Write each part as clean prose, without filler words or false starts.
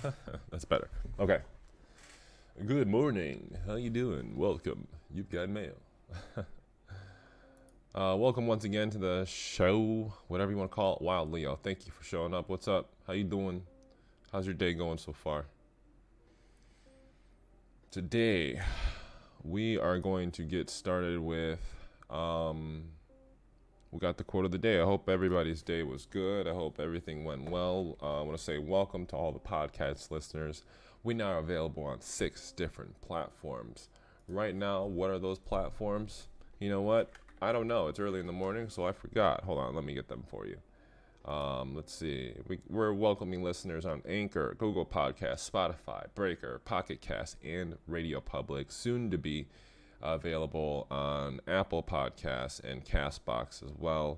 That's better. Okay. Good morning. How you doing? Welcome. You've got mail. Welcome once again to the show, whatever you want to call it. Wild Leo. Thank you for showing up. What's up? How you doing? How's your day going so far? Today, we are going to get started with, we got the quote of the day. I hope everybody's day was good. I hope everything went well. I want to say welcome to all the podcast listeners. We now are available on 6 different platforms. Right now, what are those platforms? You know what? I don't know. It's early in the morning, so I forgot. Hold on, let me get them for you. Let's see. We're welcoming listeners on Anchor, Google Podcasts, Spotify, Breaker, Pocket Cast, and Radio Public. Soon to be available on Apple Podcasts and Castbox as well.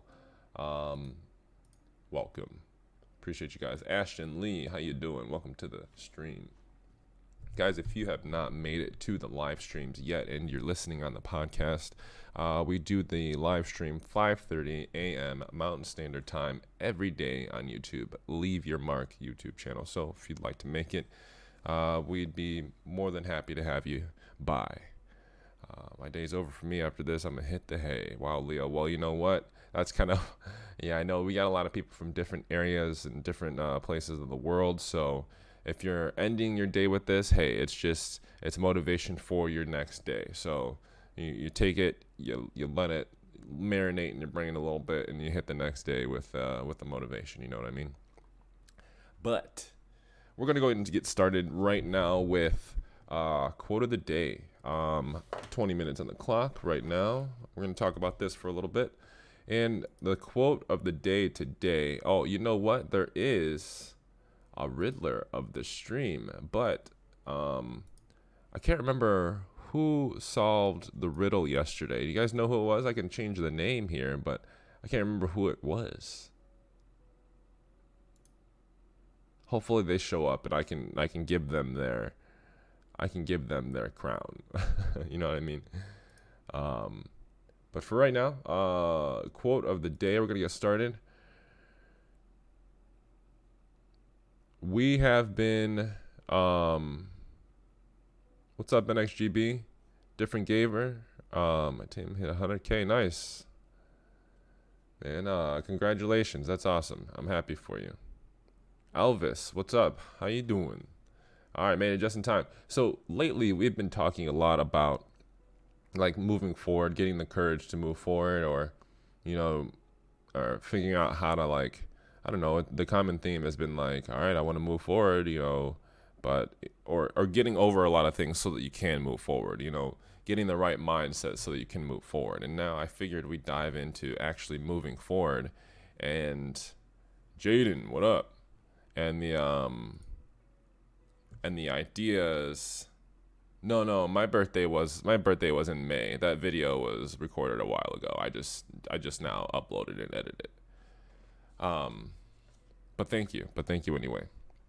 Welcome. Appreciate you guys. Ashton Lee, how you doing? Welcome to the stream. Guys, if you have not made it to the live streams yet and you're listening on the podcast, we do the live stream 5:30 a.m. Mountain Standard Time every day on YouTube. Leave Your Mark YouTube channel. So if you'd like to make it, we'd be more than happy to have you by. My day's over for me after this. I'm going to hit the hay. Wow, Leo. Well, you know what? That's kind of, yeah, I know we got a lot of people from different areas and different places of the world. So if you're ending your day with this, hey, it's motivation for your next day. So you take it, you let it marinate in your brain a little bit, and you hit the next day with the motivation. You know what I mean? But we're gonna go ahead and get started right now with quote of the day. 20 minutes on the clock right now. We're gonna talk about this for a little bit, and the quote of the day today. Oh, you know what? There is a Riddler of the stream, but I can't remember who solved the riddle yesterday. Do you guys know who it was? I can change the name here, but I can't remember who it was. Hopefully they show up and I can give them their crown. You know what I mean? But for right now, quote of the day, we're gonna get started. We have been, what's up, NXGB? Different Gamer. My team hit 100K. Nice. Man, congratulations. That's awesome. I'm happy for you. Elvis, what's up? How you doing? All right, made it just in time. So lately, we've been talking a lot about, like, moving forward, getting the courage to move forward, or, or figuring out how to, like, I don't know, the common theme has been like, all right, I want to move forward, but, or getting over a lot of things so that you can move forward, getting the right mindset so that you can move forward. And now I figured we'd dive into actually moving forward. And Jaden, what up? And the ideas. No, my birthday was in May. That video was recorded a while ago. I just now uploaded and edited it. But thank you anyway.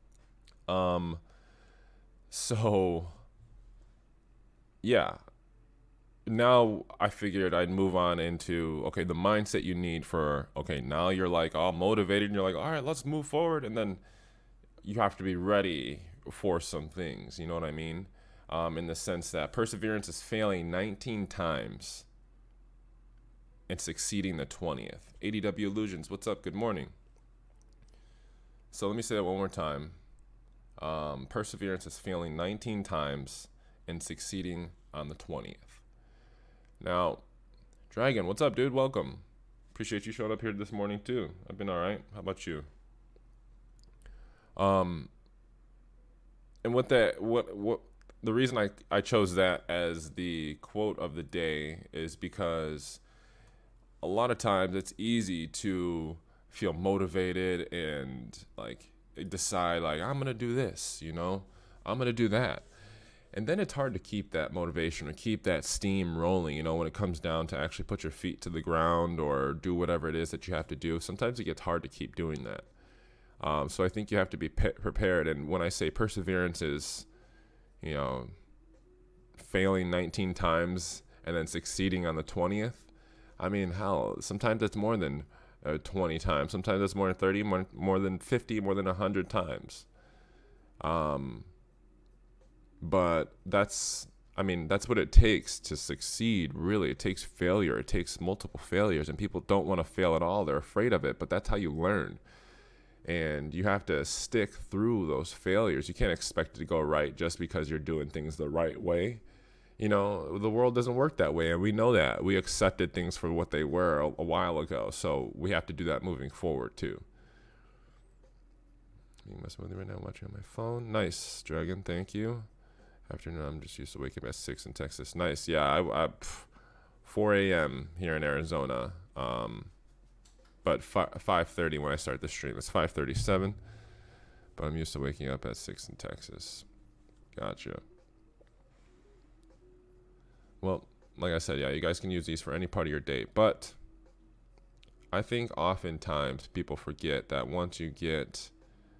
So yeah, now I figured I'd move on into, okay, the mindset you need for, okay, now you're like all motivated and you're like, all right, let's move forward. And then you have to be ready for some things, you know what I mean? In the sense that perseverance is failing 19 times and succeeding the 20th. ADW Illusions, what's up? Good morning. So let me say that one more time. Perseverance is failing 19 times and succeeding on the 20th. Now, Dragon, what's up, dude? Welcome. Appreciate you showing up here this morning too. I've been all right. How about you? And what the reason I chose that as the quote of the day is because a lot of times it's easy to feel motivated and like decide like, I'm gonna do this, I'm gonna do that, and then it's hard to keep that motivation or keep that steam rolling, when it comes down to actually put your feet to the ground or do whatever it is that you have to do. Sometimes it gets hard to keep doing that. So I think you have to be prepared. And when I say perseverance is, failing 19 times and then succeeding on the 20th, I mean, hell, sometimes it's more than 20 times. Sometimes it's more than 30, more than 50, more than 100 times. But that's, I mean, that's what it takes to succeed, really. It takes failure. It takes multiple failures, and people don't want to fail at all. They're afraid of it, but that's how you learn. And you have to stick through those failures. You can't expect it to go right just because you're doing things the right way. You know, the world doesn't work that way, and we know that. We accepted things for what they were a while ago, so we have to do that moving forward, too. Eating my smoothie right now, watching on my phone. Nice, Dragon, thank you. Afternoon, I'm just used to waking up at 6 in Texas. Nice, yeah, 4 a.m. here in Arizona, but 5:30 when I start the stream. It's 5:37, but I'm used to waking up at 6 in Texas. Gotcha. Well, like I said, yeah, you guys can use these for any part of your day, but I think oftentimes people forget that once you get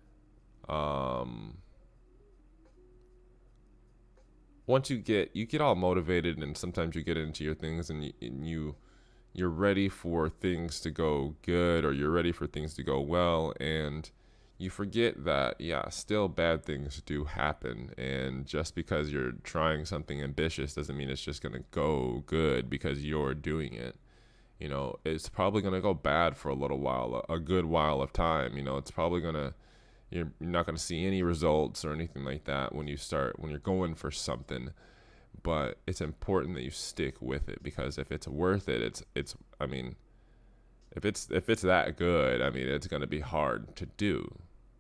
you get all motivated, and sometimes you get into your things, and you're ready for things to go good, or you're ready for things to go well, and you forget that, yeah, still bad things do happen. And just because you're trying something ambitious doesn't mean it's just going to go good because you're doing it. You know, it's probably going to go bad for a little while, a good while of time. You know, it's probably going to, you're not going to see any results or anything like that when you're going for something. But it's important that you stick with it, because if it's worth it, I mean, if it's that good, I mean, it's going to be hard to do.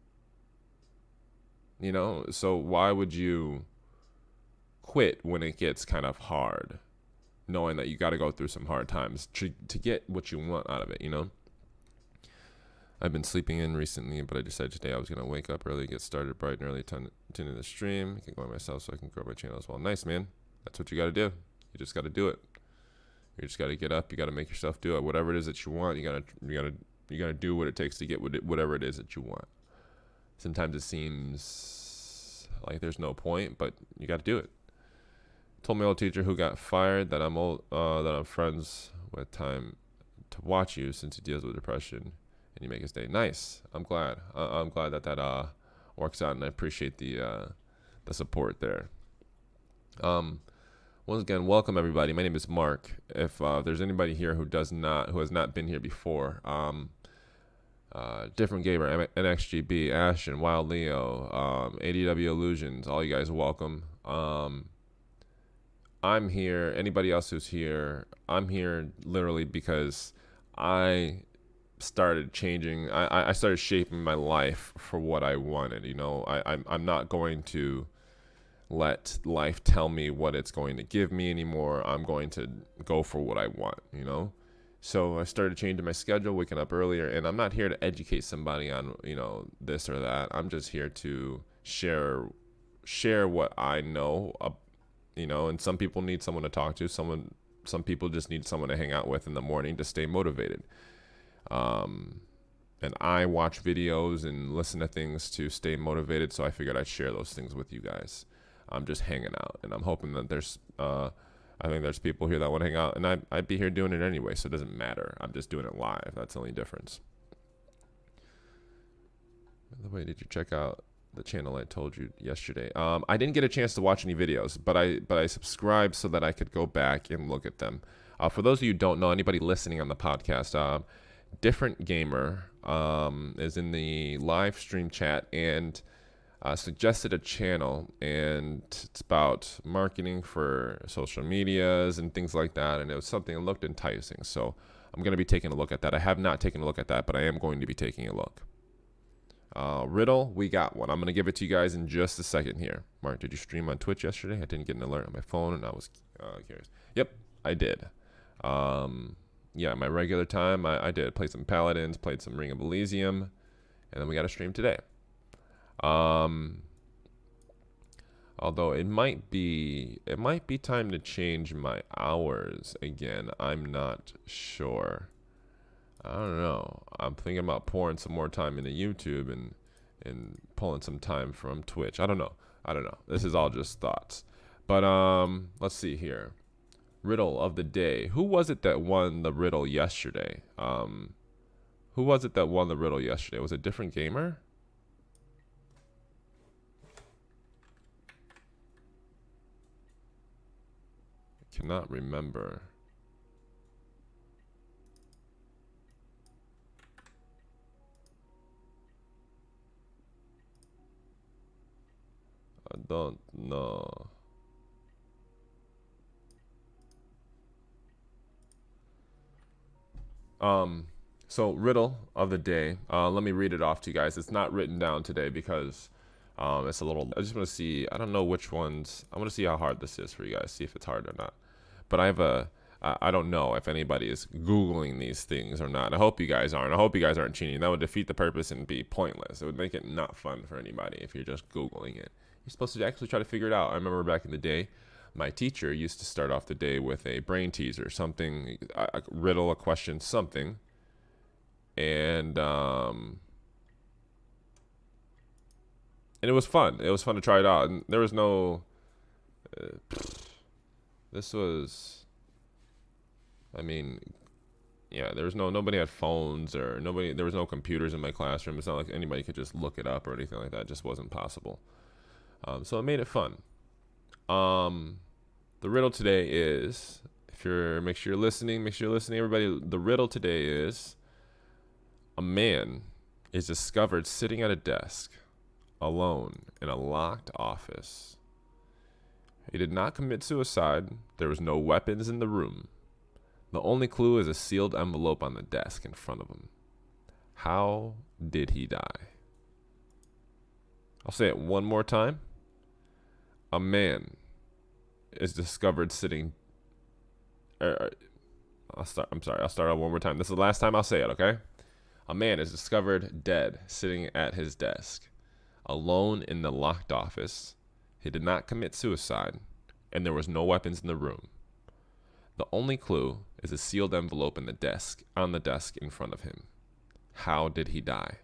You know, so why would you quit when it gets kind of hard, knowing that you got to go through some hard times to get what you want out of it, you know? I've been sleeping in recently, but I decided today I was going to wake up early, get started bright and early, tune in the stream. I can go by myself so I can grow my channel as well. Nice, man. That's what you got to do. You just got to do it. You just got to get up. You got to make yourself do it. Whatever it is that you want, you got to do what it takes to get whatever it is that you want. Sometimes it seems like there's no point, but you got to do it. Told my old teacher who got fired that I'm friends with time to watch you since he deals with depression and you make his day. Nice. I'm glad. I'm glad that works out, and I appreciate the support there. Once again, welcome everybody. My name is Mark. If there's anybody here who has not been here before, Different Gamer, NXGB, Ashton, Wild Leo, ADW Illusions, all you guys are welcome. I'm here. Anybody else who's here, I'm here literally because I started changing. I started shaping my life for what I wanted. You know, I'm not going to let life tell me what it's going to give me anymore. I'm going to go for what I want, you know? So I started changing my schedule, waking up earlier, and I'm not here to educate somebody on, you know, this or that. I'm just here to share what I know, you know, and some people need someone to talk to. Some people just need someone to hang out with in the morning to stay motivated. And I watch videos and listen to things to stay motivated, so I figured I'd share those things with you guys. I'm just hanging out, and I'm hoping that I think there's people here that want to hang out, and I'd be here doing it anyway, so it doesn't matter. I'm just doing it live. That's the only difference. By the way, did you check out the channel I told you yesterday? I didn't get a chance to watch any videos, but I subscribed so that I could go back and look at them. For those of you who don't know, anybody listening on the podcast, Different Gamer is in the live stream chat and suggested a channel, and it's about marketing for social medias and things like that, and it was something that looked enticing, so I'm going to be taking a look at that. I have not taken a look at that, but I am going to be taking a look. Riddle, we got one. I'm going to give it to you guys in just a second here. Mark, did you stream on Twitch yesterday? I didn't get an alert on my phone, and I was curious. Yep, I did. Yeah, my regular time, I did. Played some Paladins, played some Ring of Elysium, and then we got a stream today. Although it might be time to change my hours again. I'm not sure. I don't know. I'm thinking about pouring some more time into YouTube and pulling some time from Twitch. I don't know. This is all just thoughts. But let's see here. Riddle of the day. Who was it that won the riddle yesterday? Was it Different Gamer? cannot remember. I don't know. So riddle of the day. Let me read it off to you guys. It's not written down today because it's a little. I just want to see. I don't know which ones. I want to see how hard this is for you guys. See if it's hard or not. But I have a. I don't know if anybody is Googling these things or not. I hope you guys aren't. I hope you guys aren't cheating. That would defeat the purpose and be pointless. It would make it not fun for anybody if you're just Googling it. You're supposed to actually try to figure it out. I remember back in the day, my teacher used to start off the day with a brain teaser, something, a riddle, a question, something. And it was fun. It was fun to try it out. And there was no, this was, I mean, yeah, there was nobody had phones or there was no computers in my classroom. It's not like anybody could just look it up or anything like that. It just wasn't possible. So it made it fun. The riddle today is, make sure you're listening, everybody. The riddle today is, a man is discovered sitting at a desk alone in a locked office. He did not commit suicide. There was no weapons in the room. The only clue is a sealed envelope on the desk in front of him. How did he die? I'll say it one more time. A man is discovered sitting. I'll start out one more time. This is the last time I'll say it, okay? A man is discovered dead sitting at his desk, alone in the locked office. He did not commit suicide, and there was no weapons in the room. The only clue is a sealed envelope on the desk in front of him. How did he die?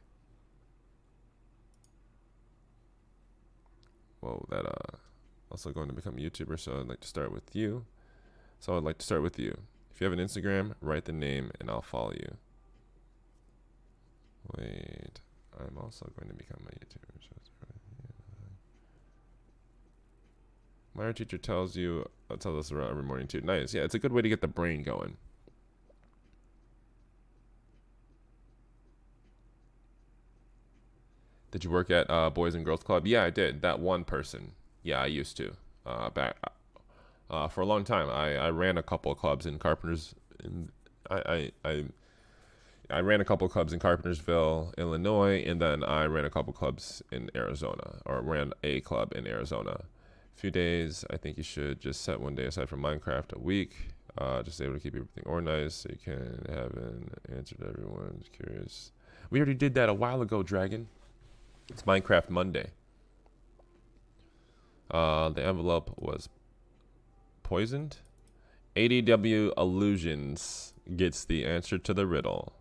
Whoa, that also going to become a YouTuber, so I'd like to start with you. If you have an Instagram, write the name and I'll follow you. Wait, I'm also going to become a YouTuber. My art teacher tells us every morning too. Nice. Yeah, it's a good way to get the brain going. Did you work at Boys and Girls Club? Yeah, I did. That one person. Yeah, I used to. Back for a long time. I ran a couple of clubs in Carpenters. I ran a couple of clubs in Carpentersville, Illinois, and then I ran a couple clubs in Arizona, or ran a club in Arizona. A few days. I think you should just set one day aside for Minecraft a week. Just able to keep everything organized so you can have an answer to everyone's curious. We already did that a while ago, Dragon. It's Minecraft Monday. The envelope was poisoned. ADW Illusions gets the answer to the riddle.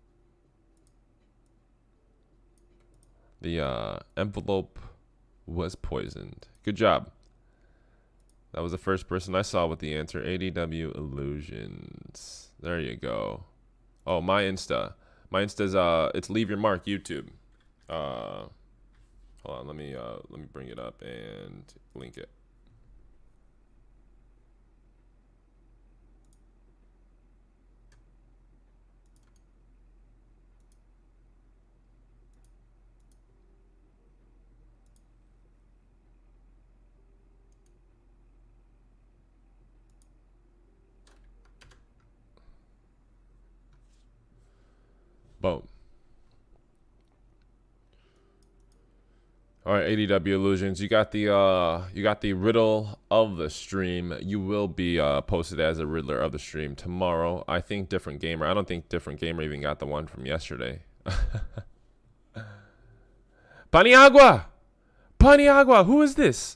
The envelope was poisoned. Good job. That was the first person I saw with the answer. ADW Illusions. There you go. Oh, my Insta. My Insta's it's Leave Your Mark YouTube. Hold on, let me bring it up and link it. Boom. All right, ADW Illusions, you got the riddle of the stream. You will be posted as a riddler of the stream tomorrow. I think Different Gamer. I don't think Different Gamer even got the one from yesterday. Paniagua! Paniagua! Who is this?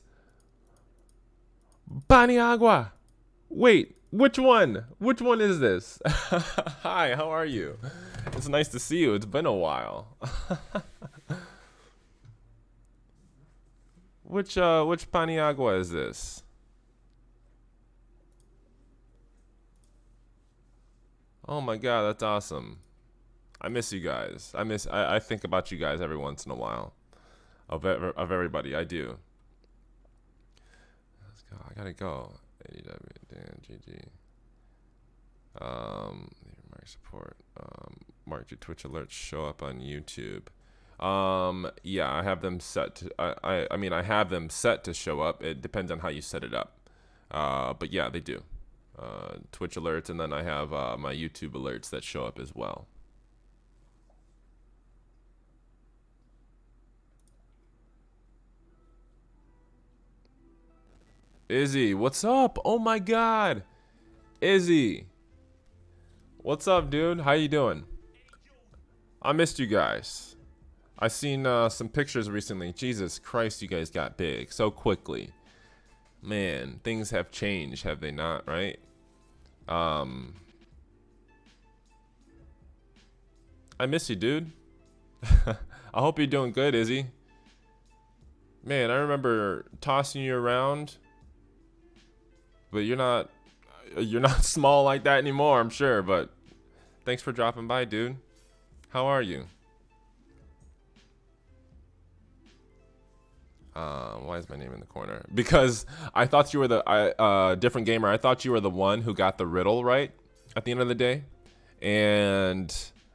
Paniagua! Wait, which one? Which one is this? Hi, how are you? It's nice to see you. It's been a while. Which Paniagua is this? Oh my god, that's awesome. I miss you guys. I think about you guys every once in a while. Of everybody, I do. Let's go. I gotta go. ADW, Dan, GG. Mark support. Mark, your Twitch alerts show up on YouTube. Yeah, I have them set to, I mean, I have them set to show up. It depends on how you set it up. But yeah, they do. Twitch alerts, and then I have my YouTube alerts that show up as well. Izzy, what's up? Oh my God, Izzy, what's up, dude? How you doing? I missed you guys. I seen some pictures recently. Jesus Christ, you guys got big so quickly. Man, things have changed, have they not? Right? I miss you, dude. I hope you're doing good, Izzy. Man, I remember tossing you around, but you're not small like that anymore, I'm sure. But thanks for dropping by, dude. How are you? Why is my name in the corner? Because I thought you were the different gamer. I thought you were the one who got the riddle right at the end of the day, and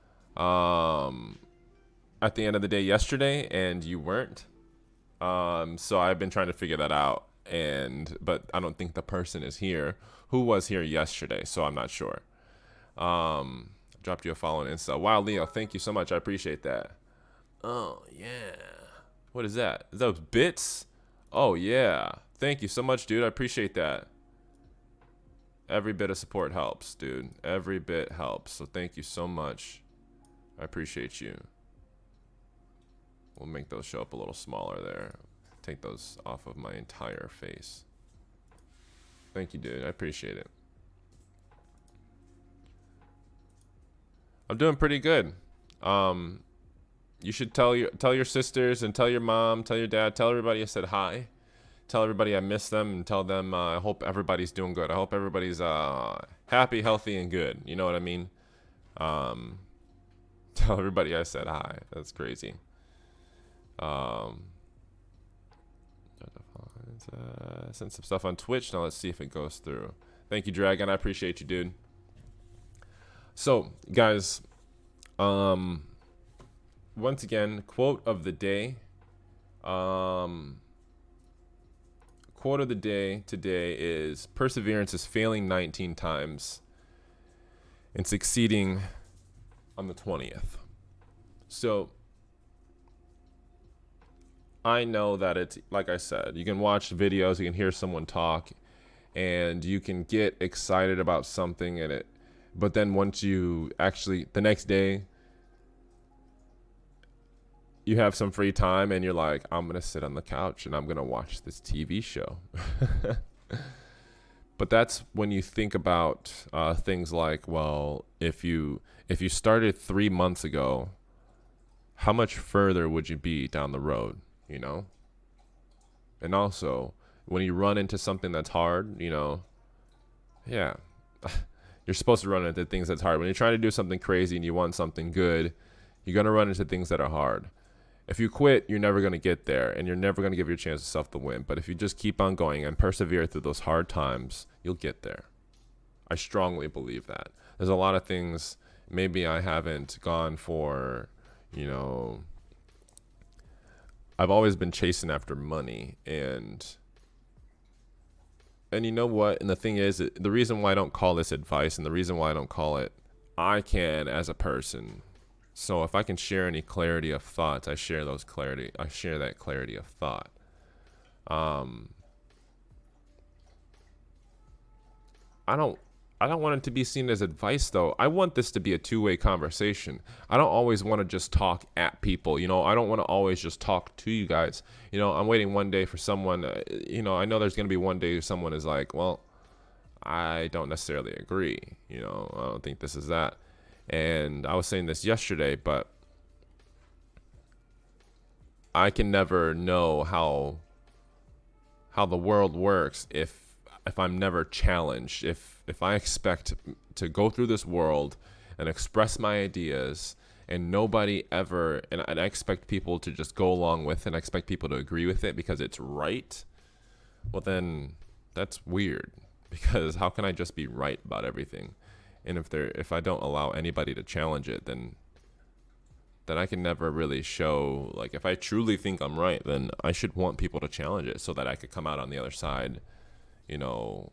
at the end of the day yesterday, and you weren't. So I've been trying to figure that out, but I don't think the person is here who was here yesterday, so I'm not sure. Dropped you a follow on Insta. Wow, Leo, thank you so much. I appreciate that. Oh yeah. What is that? Is those bits? Oh yeah. Thank you so much, dude. I appreciate that. Every bit of support helps, dude. Every bit helps. So thank you so much. I appreciate you. We'll make those show up a little smaller there. Take those off of my entire face. Thank you, dude. I appreciate it. I'm doing pretty good. You should tell your sisters and tell your mom, tell your dad, tell everybody I said hi. Tell everybody I miss them, and tell them I hope everybody's doing good. I hope everybody's happy, healthy, and good. You know what I mean? Tell everybody I said hi. That's crazy. Send some stuff on Twitch. Now let's see if it goes through. Thank you, Dragon. I appreciate you, dude. So, guys, once again, quote of the day. Quote of the day today is: perseverance is failing 19 times and succeeding on the 20th. So I know that it's, like I said, you can watch videos, you can hear someone talk, and you can get excited about something in it. But then once you actually, the next day, you have some free time and you're like, I'm going to sit on the couch and I'm going to watch this TV show. But that's when you think about things like, well, if you started 3 months ago, how much further would you be down the road, you know? And also, when you run into something that's hard, you know, yeah, you're supposed to run into things that's hard. When you're trying to do something crazy and you want something good, you're going to run into things that are hard. If you quit, you're never going to get there, and you're never going to give your chance yourself the win. But if you just keep on going and persevere through those hard times, you'll get there. I strongly believe that. There's a lot of things maybe I haven't gone for, you know, I've always been chasing after money, and you know what? And the thing is, the reason why I don't call this advice, and the reason why I don't call it, I can as a person. So if I can share any clarity of thoughts, I share that clarity of thought. I don't want it to be seen as advice, though. I want this to be a two-way conversation. I don't always want to just talk at people. You know, I don't want to always just talk to you guys. You know, I'm waiting one day for someone, you know, I know there's going to be one day someone is like, well, I don't necessarily agree. You know, I don't think this is that. And I was saying this yesterday, but I can never know how the world works if I'm never challenged. If I expect to go through this world and express my ideas, and nobody ever, and I expect people to just go along with it, and I expect people to agree with it because it's right, well then that's weird. because how can I just be right about everything? And if I don't allow anybody to challenge it, then I can never really show, like, if I truly think I'm right, then I should want people to challenge it so that I could come out on the other side, you know,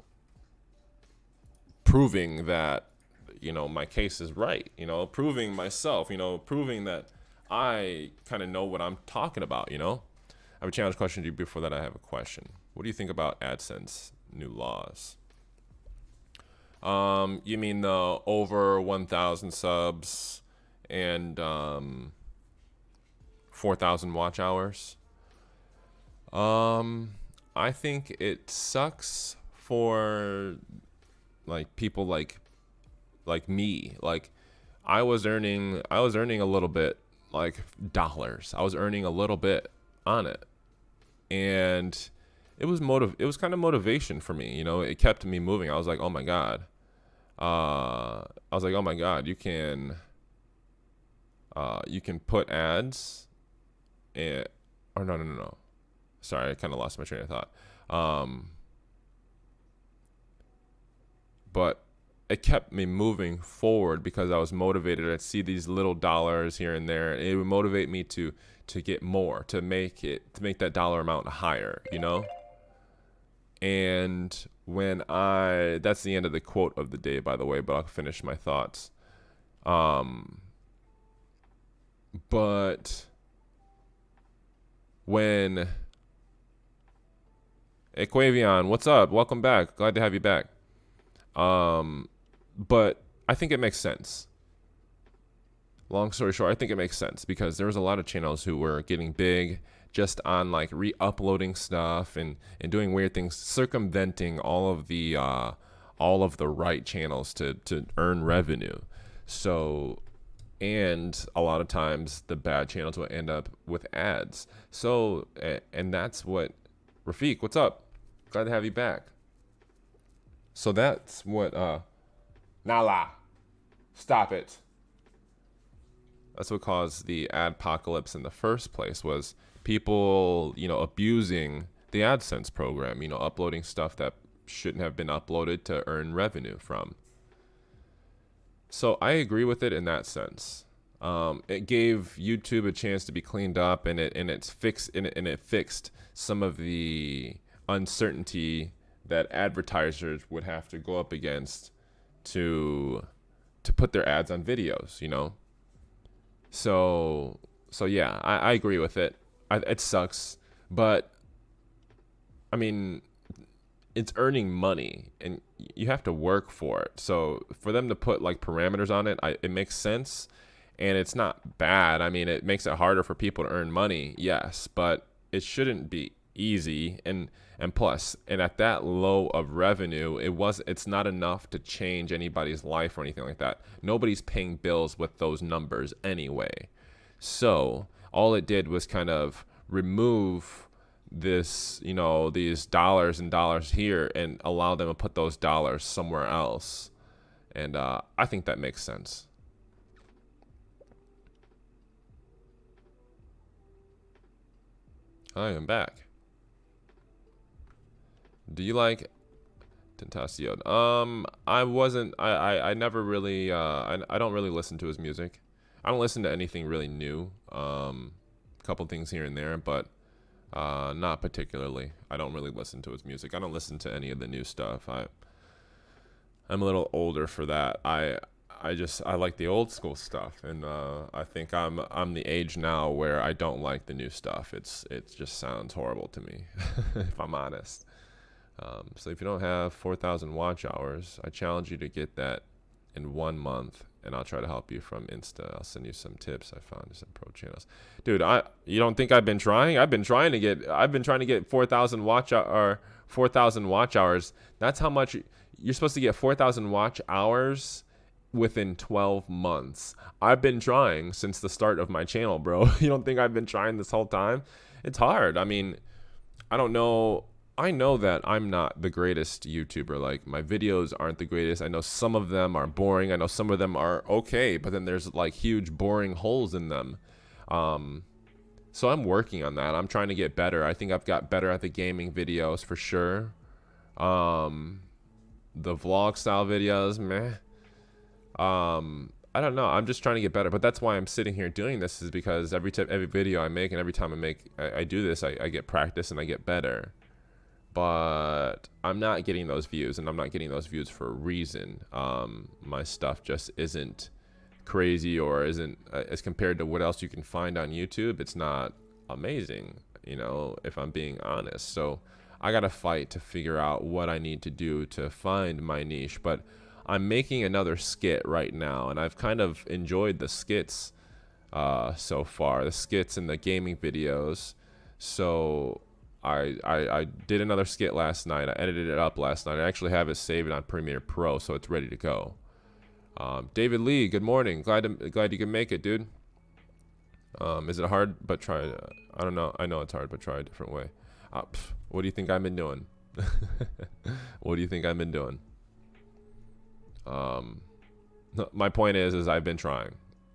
proving that, you know, my case is right, you know, proving myself, you know, proving that I kind of know what I'm talking about, you know. I have a challenge question to you. Before that, I have a question. What do you think about AdSense new laws? You mean the over 1,000 subs and 4,000 watch hours? I think it sucks for like people like me. Like I was earning a little bit, like dollars. I was earning a little bit on it, and it was kind of motivation for me, you know. It kept me moving. I was like, oh my god. You can put ads and, or no. Sorry, I kind of lost my train of thought. But it kept me moving forward because I was motivated. I'd see these little dollars here and there. It would motivate me to get more, to make that dollar amount higher, you know? And that's the end of the quote of the day, by the way, but I'll finish my thoughts. But when Equavion, what's up? Welcome back. Glad to have you back. But I think it makes sense. Long story short, I think it makes sense because there was a lot of channels who were getting big just on like re-uploading stuff and doing weird things, circumventing all of the right channels to earn revenue. So, and a lot of times the bad channels will end up with ads. So, and that's what, Rafiq, what's up? Glad to have you back. So that's what, Nala, stop it. That's what caused the adpocalypse in the first place, was people, you know, abusing the AdSense program, you know, uploading stuff that shouldn't have been uploaded to earn revenue from. So I agree with it in that sense. It gave YouTube a chance to be cleaned up, and it fixed some of the uncertainty that advertisers would have to go up against to put their ads on videos, you know. So yeah, I agree with it. It sucks, but I mean, it's earning money and you have to work for it. So for them to put like parameters on it, it makes sense, and it's not bad. I mean, it makes it harder for people to earn money, yes, but it shouldn't be easy. And plus, and at that low of revenue, it's not enough to change anybody's life or anything like that. Nobody's paying bills with those numbers anyway. So all it did was kind of remove this, you know, these dollars and dollars here and allow them to put those dollars somewhere else. And I think that makes sense. I am back. Do you like Tentacion? I never really, I don't really listen to his music. I don't listen to anything really new. Couple things here and there, but not particularly. I don't really listen to his music. I don't listen to any of the new stuff. I'm a little older for that. I like the old school stuff, and I think I'm the age now where I don't like the new stuff. It just sounds horrible to me, if I'm honest. So if you don't have 4,000 watch hours, I challenge you to get that in 1 month, and I'll try to help you from Insta. I'll send you some tips I found in some pro channels. Dude, you don't think I've been trying? I've been trying to get 4,000 watch hours. That's how much you're supposed to get. 4,000 watch hours within 12 months. I've been trying since the start of my channel, bro. You don't think I've been trying this whole time? It's hard. I mean, I don't know. I know that I'm not the greatest YouTuber. Like, my videos aren't the greatest. I know some of them are boring. I know some of them are okay, but then there's like huge boring holes in them. So I'm working on that. I'm trying to get better. I think I've got better at the gaming videos for sure. the vlog style videos, meh. I don't know. I'm just trying to get better, but that's why I'm sitting here doing this, is because every video I make, and every time I do this, I get practice and I get better. But I'm not getting those views, and I'm not getting those views for a reason. My stuff just isn't crazy, or isn't as compared to what else you can find on YouTube. It's not amazing, you know, if I'm being honest. So I gotta fight to figure out what I need to do to find my niche. But I'm making another skit right now, and I've kind of enjoyed the skits so far, the skits and the gaming videos. So I did another skit last night. I edited it up last night. I actually have it saved on Premiere Pro, so it's ready to go. David Lee, good morning. Glad you can make it, dude. Is it hard? But try it. I don't know. I know it's hard, but try a different way. What do you think I've been doing? What do you think I've been doing? My point is I've been trying.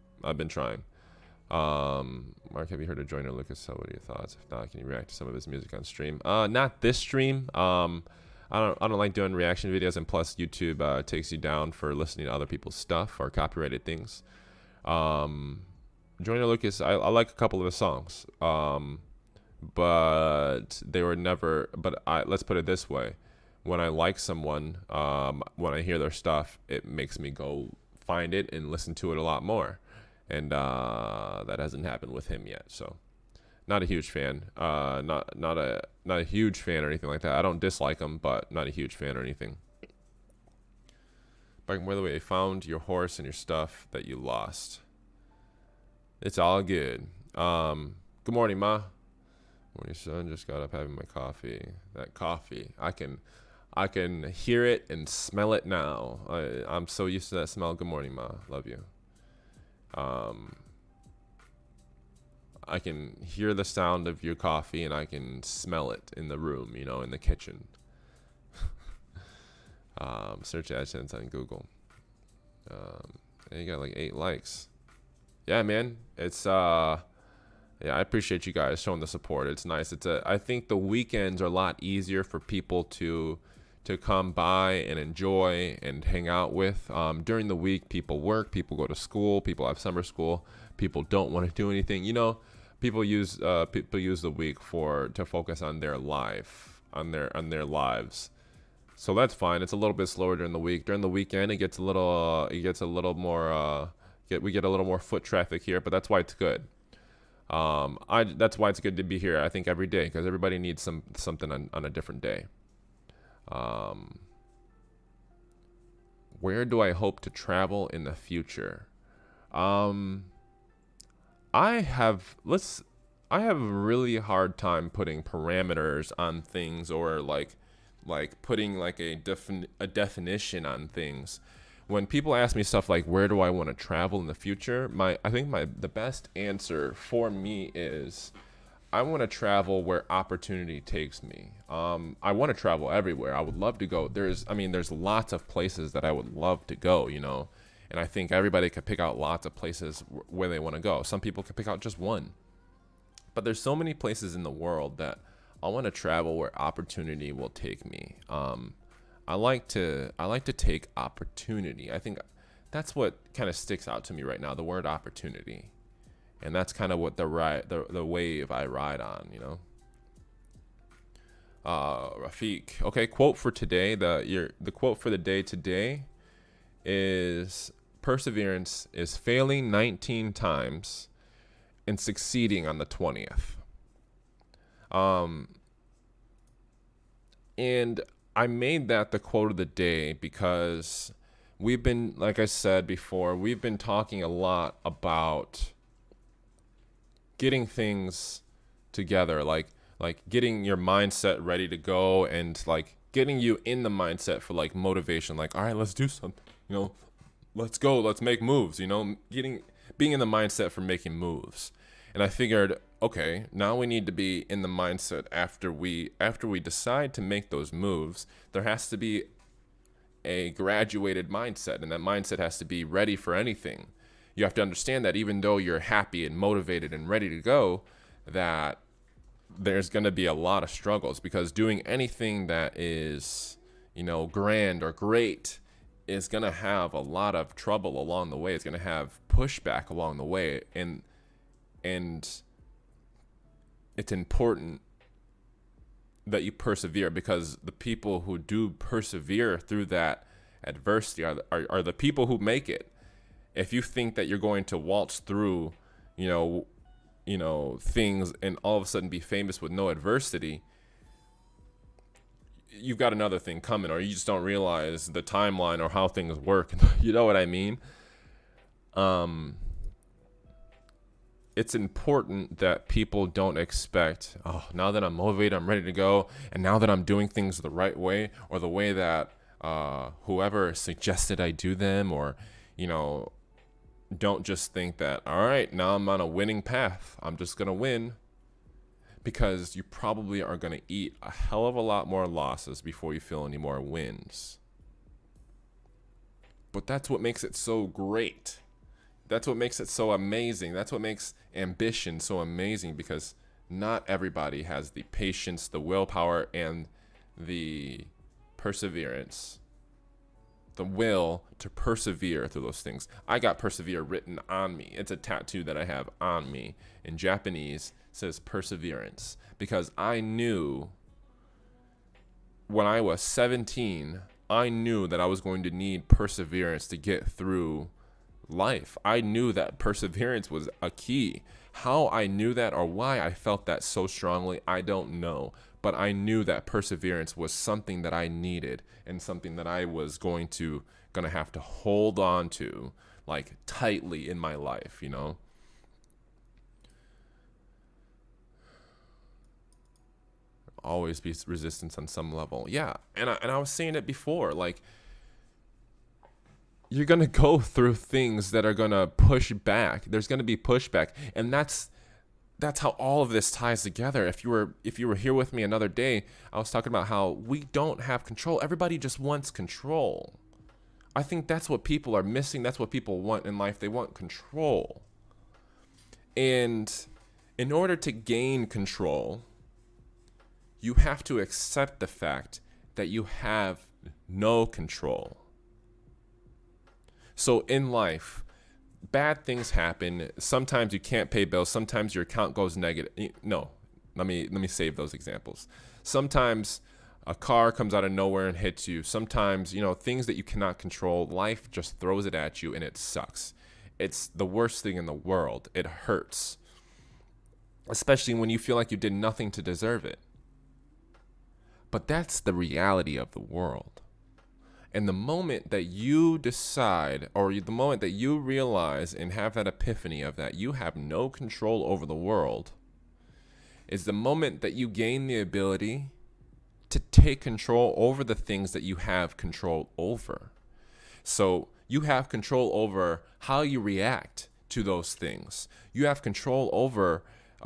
Mark, have you heard of Joyner Lucas? So what are your thoughts? If not, can you react to some of his music on stream? Not this stream. I don't like doing reaction videos, and plus YouTube takes you down for listening to other people's stuff or copyrighted things. Joyner Lucas, I like a couple of his songs, but they were never. But let's put it this way: when I like someone, when I hear their stuff, it makes me go find it and listen to it a lot more, and that hasn't happened with him yet. So, not a huge fan. Not a huge fan or anything like that. I don't dislike him, but not a huge fan or anything. By the way, I found your horse and your stuff that you lost. It's all good. Good morning, Ma. Morning, son. Just got up having my coffee. That coffee, I can hear it and smell it now. I'm so used to that smell. Good morning, Ma. Love you. I can hear the sound of your coffee, and I can smell it in the room, you know, in the kitchen. Search AdSense on Google. And you got like 8 likes. Yeah, man. It's yeah, I appreciate you guys showing the support. It's nice. I think the weekends are a lot easier for people to come by and enjoy and hang out with. During the week, people work, people go to school, people have summer school, people don't want to do anything. You know, people use the week to focus on their life, on their lives. So that's fine. It's a little bit slower during the week. During the weekend, it gets a little more. We get a little more foot traffic here, but that's why it's good. That's why it's good to be here. I think every day, because everybody needs something on a different day. Where do I hope to travel in the future? I have a really hard time putting parameters on things, or like putting like a definition on things. When people ask me stuff like, where do I want to travel in the future? I think the best answer for me is, I want to travel where opportunity takes me. I want to travel everywhere. I would love to go. There's lots of places that I would love to go, you know, and I think everybody could pick out lots of places where they want to go. Some people could pick out just one, but there's so many places in the world that I want to travel where opportunity will take me. I like to take opportunity. I think that's what kind of sticks out to me right now, the word opportunity. And that's kind of what the wave I ride on, you know. Rafiq. Okay, quote for today. The quote for the day today is, perseverance is failing 19 times and succeeding on the 20th. And I made that the quote of the day because we've been, like I said before, we've been talking a lot about getting things together, like getting your mindset ready to go, and like getting you in the mindset for like motivation, like, all right, let's do something, you know, let's go, let's make moves, you know, being in the mindset for making moves. And I figured, okay, now we need to be in the mindset after we decide to make those moves. There has to be a graduated mindset, and that mindset has to be ready for anything. You have to understand that even though you're happy and motivated and ready to go, that there's going to be a lot of struggles, because doing anything that is, grand or great is going to have a lot of trouble along the way. It's going to have pushback along the way. And it's important that you persevere, because the people who do persevere through that adversity are the people who make it. If you think that you're going to waltz through, things and all of a sudden be famous with no adversity, you've got another thing coming, or you just don't realize the timeline or how things work. You know what I mean? It's important that people don't expect, oh, now that I'm motivated, I'm ready to go, and now that I'm doing things the right way, or the way that whoever suggested I do them, or, don't just think that, all right, now I'm on a winning path, I'm just going to win. Because you probably are going to eat a hell of a lot more losses before you feel any more wins. But that's what makes it so great. That's what makes it so amazing. That's what makes ambition so amazing, because not everybody has the patience, the willpower, and the perseverance, the will to persevere through those things. I got persevere written on me. It's a tattoo that I have on me. In Japanese, it says perseverance, because I knew when I was 17, I knew that I was going to need perseverance to get through life. I knew that perseverance was a key. How I knew that, or why I felt that so strongly, I don't know. But I knew that perseverance was something that I needed, and something that I was going to have to hold on to, like, tightly in my life, Always be resistance on some level. Yeah, and I was saying it before, like, you're going to go through things that are going to push back. There's going to be pushback, and that's how all of this ties together. If you were here with me another day, I was talking about how we don't have control. Everybody just wants control. I think that's what people are missing. That's what people want in life. They want control. And in order to gain control, you have to accept the fact that you have no control. So in life, bad things happen. Sometimes you can't pay bills. Sometimes your account goes negative. No, let me save those examples. Sometimes a car comes out of nowhere and hits you. Sometimes, things that you cannot control, life just throws it at you and it sucks. It's the worst thing in the world. It hurts, especially when you feel like you did nothing to deserve it. But that's the reality of the world. And the moment that you decide, or the moment that you realize and have that epiphany of that you have no control over the world, is the moment that you gain the ability to take control over the things that you have control over. So you have control over how you react to those things. You have control over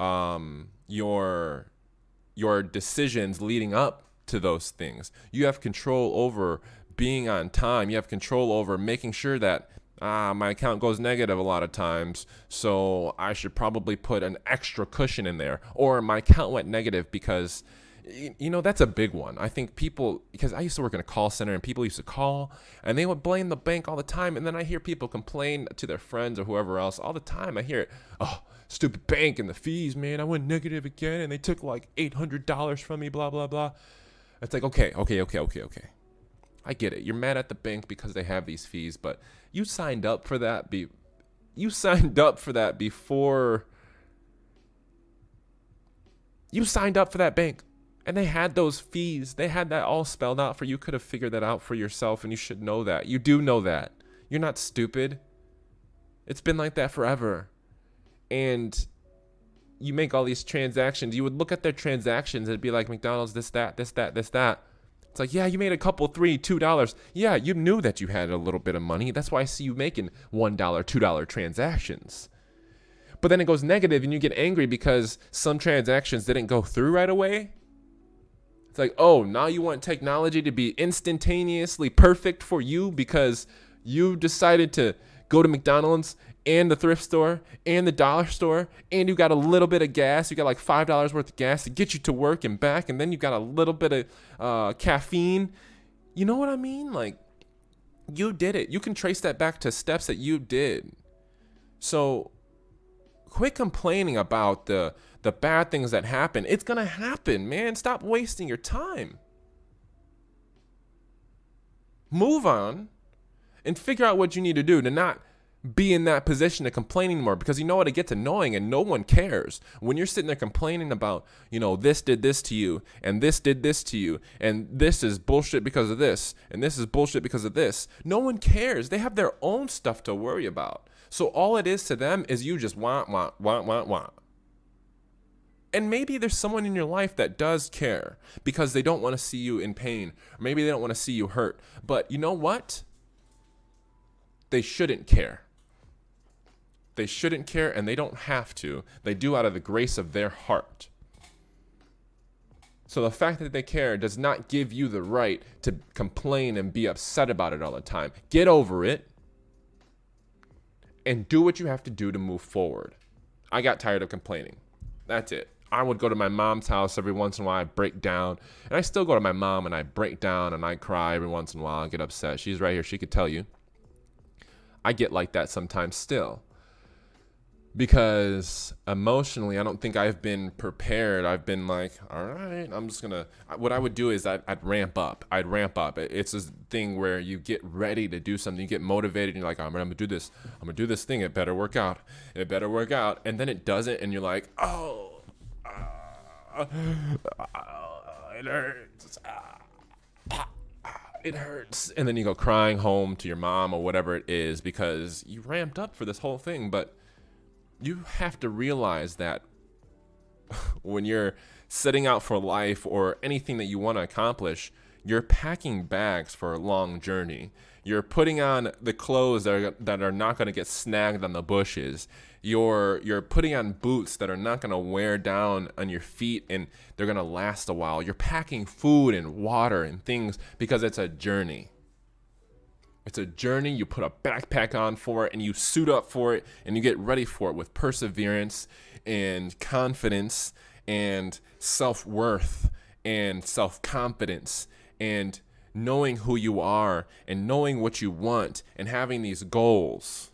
your decisions leading up to those things. You have control over being on time. You have control over making sure that my account goes negative a lot of times, so I should probably put an extra cushion in there. Or my account went negative because, that's a big one. I think people, because I used to work in a call center, and people used to call and they would blame the bank all the time. And then I hear people complain to their friends or whoever else all the time. I hear it, oh, stupid bank and the fees, man, I went negative again and they took like $800 from me, blah, blah, blah. It's like, okay. I get it. You're mad at the bank because they have these fees, but you signed up for that. You signed up for that before. You signed up for that bank, and they had those fees. They had that all spelled out for you. You could have figured that out for yourself, and you should know that. You do know that. You're not stupid. It's been like that forever. And you make all these transactions. You would look at their transactions and it'd be like McDonald's, this, that. It's like, yeah, you made a couple, $3, $2. Yeah, you knew that you had a little bit of money. That's why I see you making $1, $2 transactions. But then it goes negative and you get angry because some transactions didn't go through right away. It's like, oh, now you want technology to be instantaneously perfect for you because you decided to go to McDonald's and the thrift store and the dollar store, and you got a little bit of gas. You got like $5 worth of gas to get you to work and back, and then you got a little bit of caffeine. You know what I mean? Like, you did it. You can trace that back to steps that you did. So quit complaining about the bad things that happen. It's going to happen, man. Stop wasting your time. Move on and figure out what you need to do to not be in that position of complaining more, because you know what? It gets annoying and no one cares. When you're sitting there complaining about, this did this to you and this did this to you and this is bullshit because of this and this is bullshit because of this. No one cares. They have their own stuff to worry about. So all it is to them is you just want. And maybe there's someone in your life that does care because they don't want to see you in pain. Or maybe they don't want to see you hurt. But you know what? They shouldn't care. They shouldn't care, and they don't have to. They do out of the grace of their heart. So the fact that they care does not give you the right to complain and be upset about it all the time. Get over it and do what you have to do to move forward. I got tired of complaining. That's it. I would go to my mom's house every once in a while. I break down. And I still go to my mom and I break down and I cry every once in a while. I get upset. She's right here. She could tell you. I get like that sometimes still. Because emotionally, I don't think I've been prepared. I've been like, all right, I'm just going to, what I would do is I'd ramp up. It's this thing where you get ready to do something. You get motivated and you're like, I'm going to do this. I'm going to do this thing. It better work out. And then it doesn't. And you're like, it hurts. It hurts. And then you go crying home to your mom or whatever it is because you ramped up for this whole thing. But you have to realize that when you're setting out for life or anything that you want to accomplish, you're packing bags for a long journey. You're putting on the clothes that are not going to get snagged on the bushes. You're putting on boots that are not going to wear down on your feet and they're going to last a while. You're packing food and water and things because it's a journey. It's a journey. You put a backpack on for it and you suit up for it and you get ready for it with perseverance and confidence and self-worth and self-confidence and knowing who you are and knowing what you want and having these goals.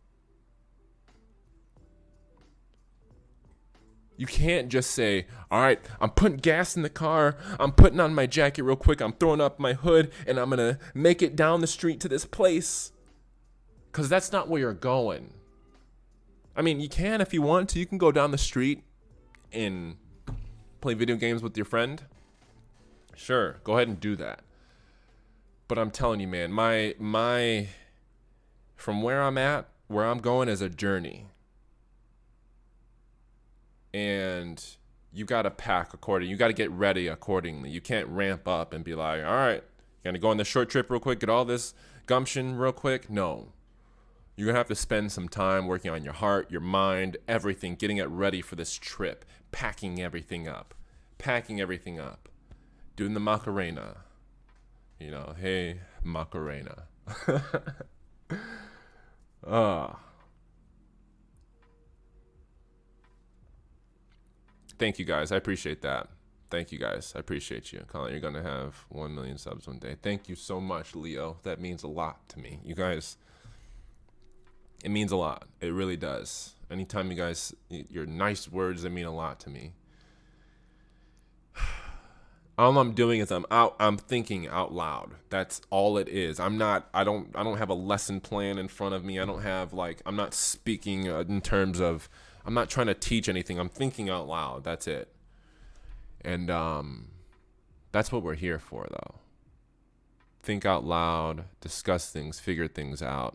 You can't just say, all right, I'm putting gas in the car, I'm putting on my jacket real quick, I'm throwing up my hood, and I'm going to make it down the street to this place. Because that's not where you're going. I mean, you can if you want to. You can go down the street and play video games with your friend. Sure, go ahead and do that. But I'm telling you, man, my from where I'm at, where I'm going is a journey. And you got to pack accordingly. You got to get ready accordingly. You can't ramp up and be like, all right, you're going to go on this short trip real quick, get all this gumption real quick. No. You're going to have to spend some time working on your heart, your mind, everything, getting it ready for this trip, packing everything up, doing the Macarena. Hey, Macarena. Thank you guys. I appreciate that. Thank you guys. I appreciate you. Colin, you're going to have 1 million subs one day. Thank you so much, Leo. That means a lot to me. You guys, it means a lot. It really does. Anytime you guys, your nice words, they mean a lot to me. All I'm doing is I'm thinking out loud. That's all it is. I don't have a lesson plan in front of me. I'm not speaking in terms of, I'm not trying to teach anything. I'm thinking out loud. That's it. And that's what we're here for, though. Think out loud, discuss things, figure things out,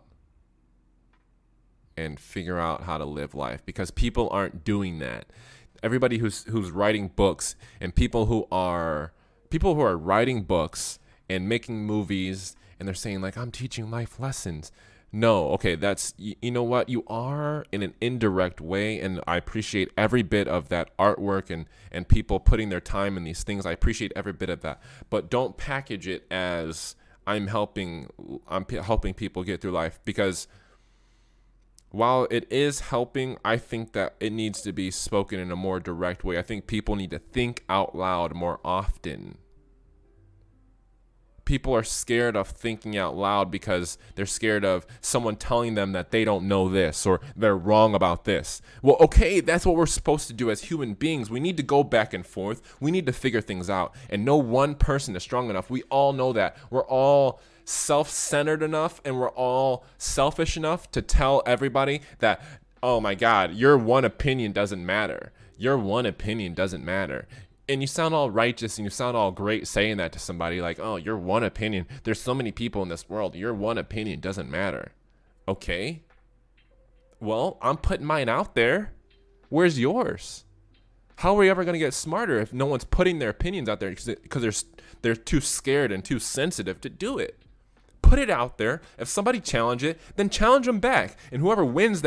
and figure out how to live life. Because people aren't doing that. Everybody who's writing books and people who are writing books and making movies and they're saying like, I'm teaching life lessons. No, okay, that's, you know what, you are in an indirect way, and I appreciate every bit of that artwork and people putting their time in these things. I appreciate every bit of that, but don't package it as I'm helping people get through life, because while it is helping, I think that it needs to be spoken in a more direct way. I think people need to think out loud more often. people are scared of thinking out loud because they're scared of someone telling them that they don't know this or they're wrong about this. Well, okay, that's what we're supposed to do as human beings. We need to go back and forth. We need to figure things out. And no one person is strong enough. We all know that. We're all self-centered enough and we're all selfish enough to tell everybody that, oh my God, your one opinion doesn't matter. Your one opinion doesn't matter. And you sound all righteous and you sound all great saying that to somebody like, oh, your one opinion. There's so many people in this world. Your one opinion doesn't matter. Okay. Well, I'm putting mine out there. Where's yours? How are we ever going to get smarter if no one's putting their opinions out there because they're too scared and too sensitive to do it? Put it out there. If somebody challenge it, then challenge them back. And whoever wins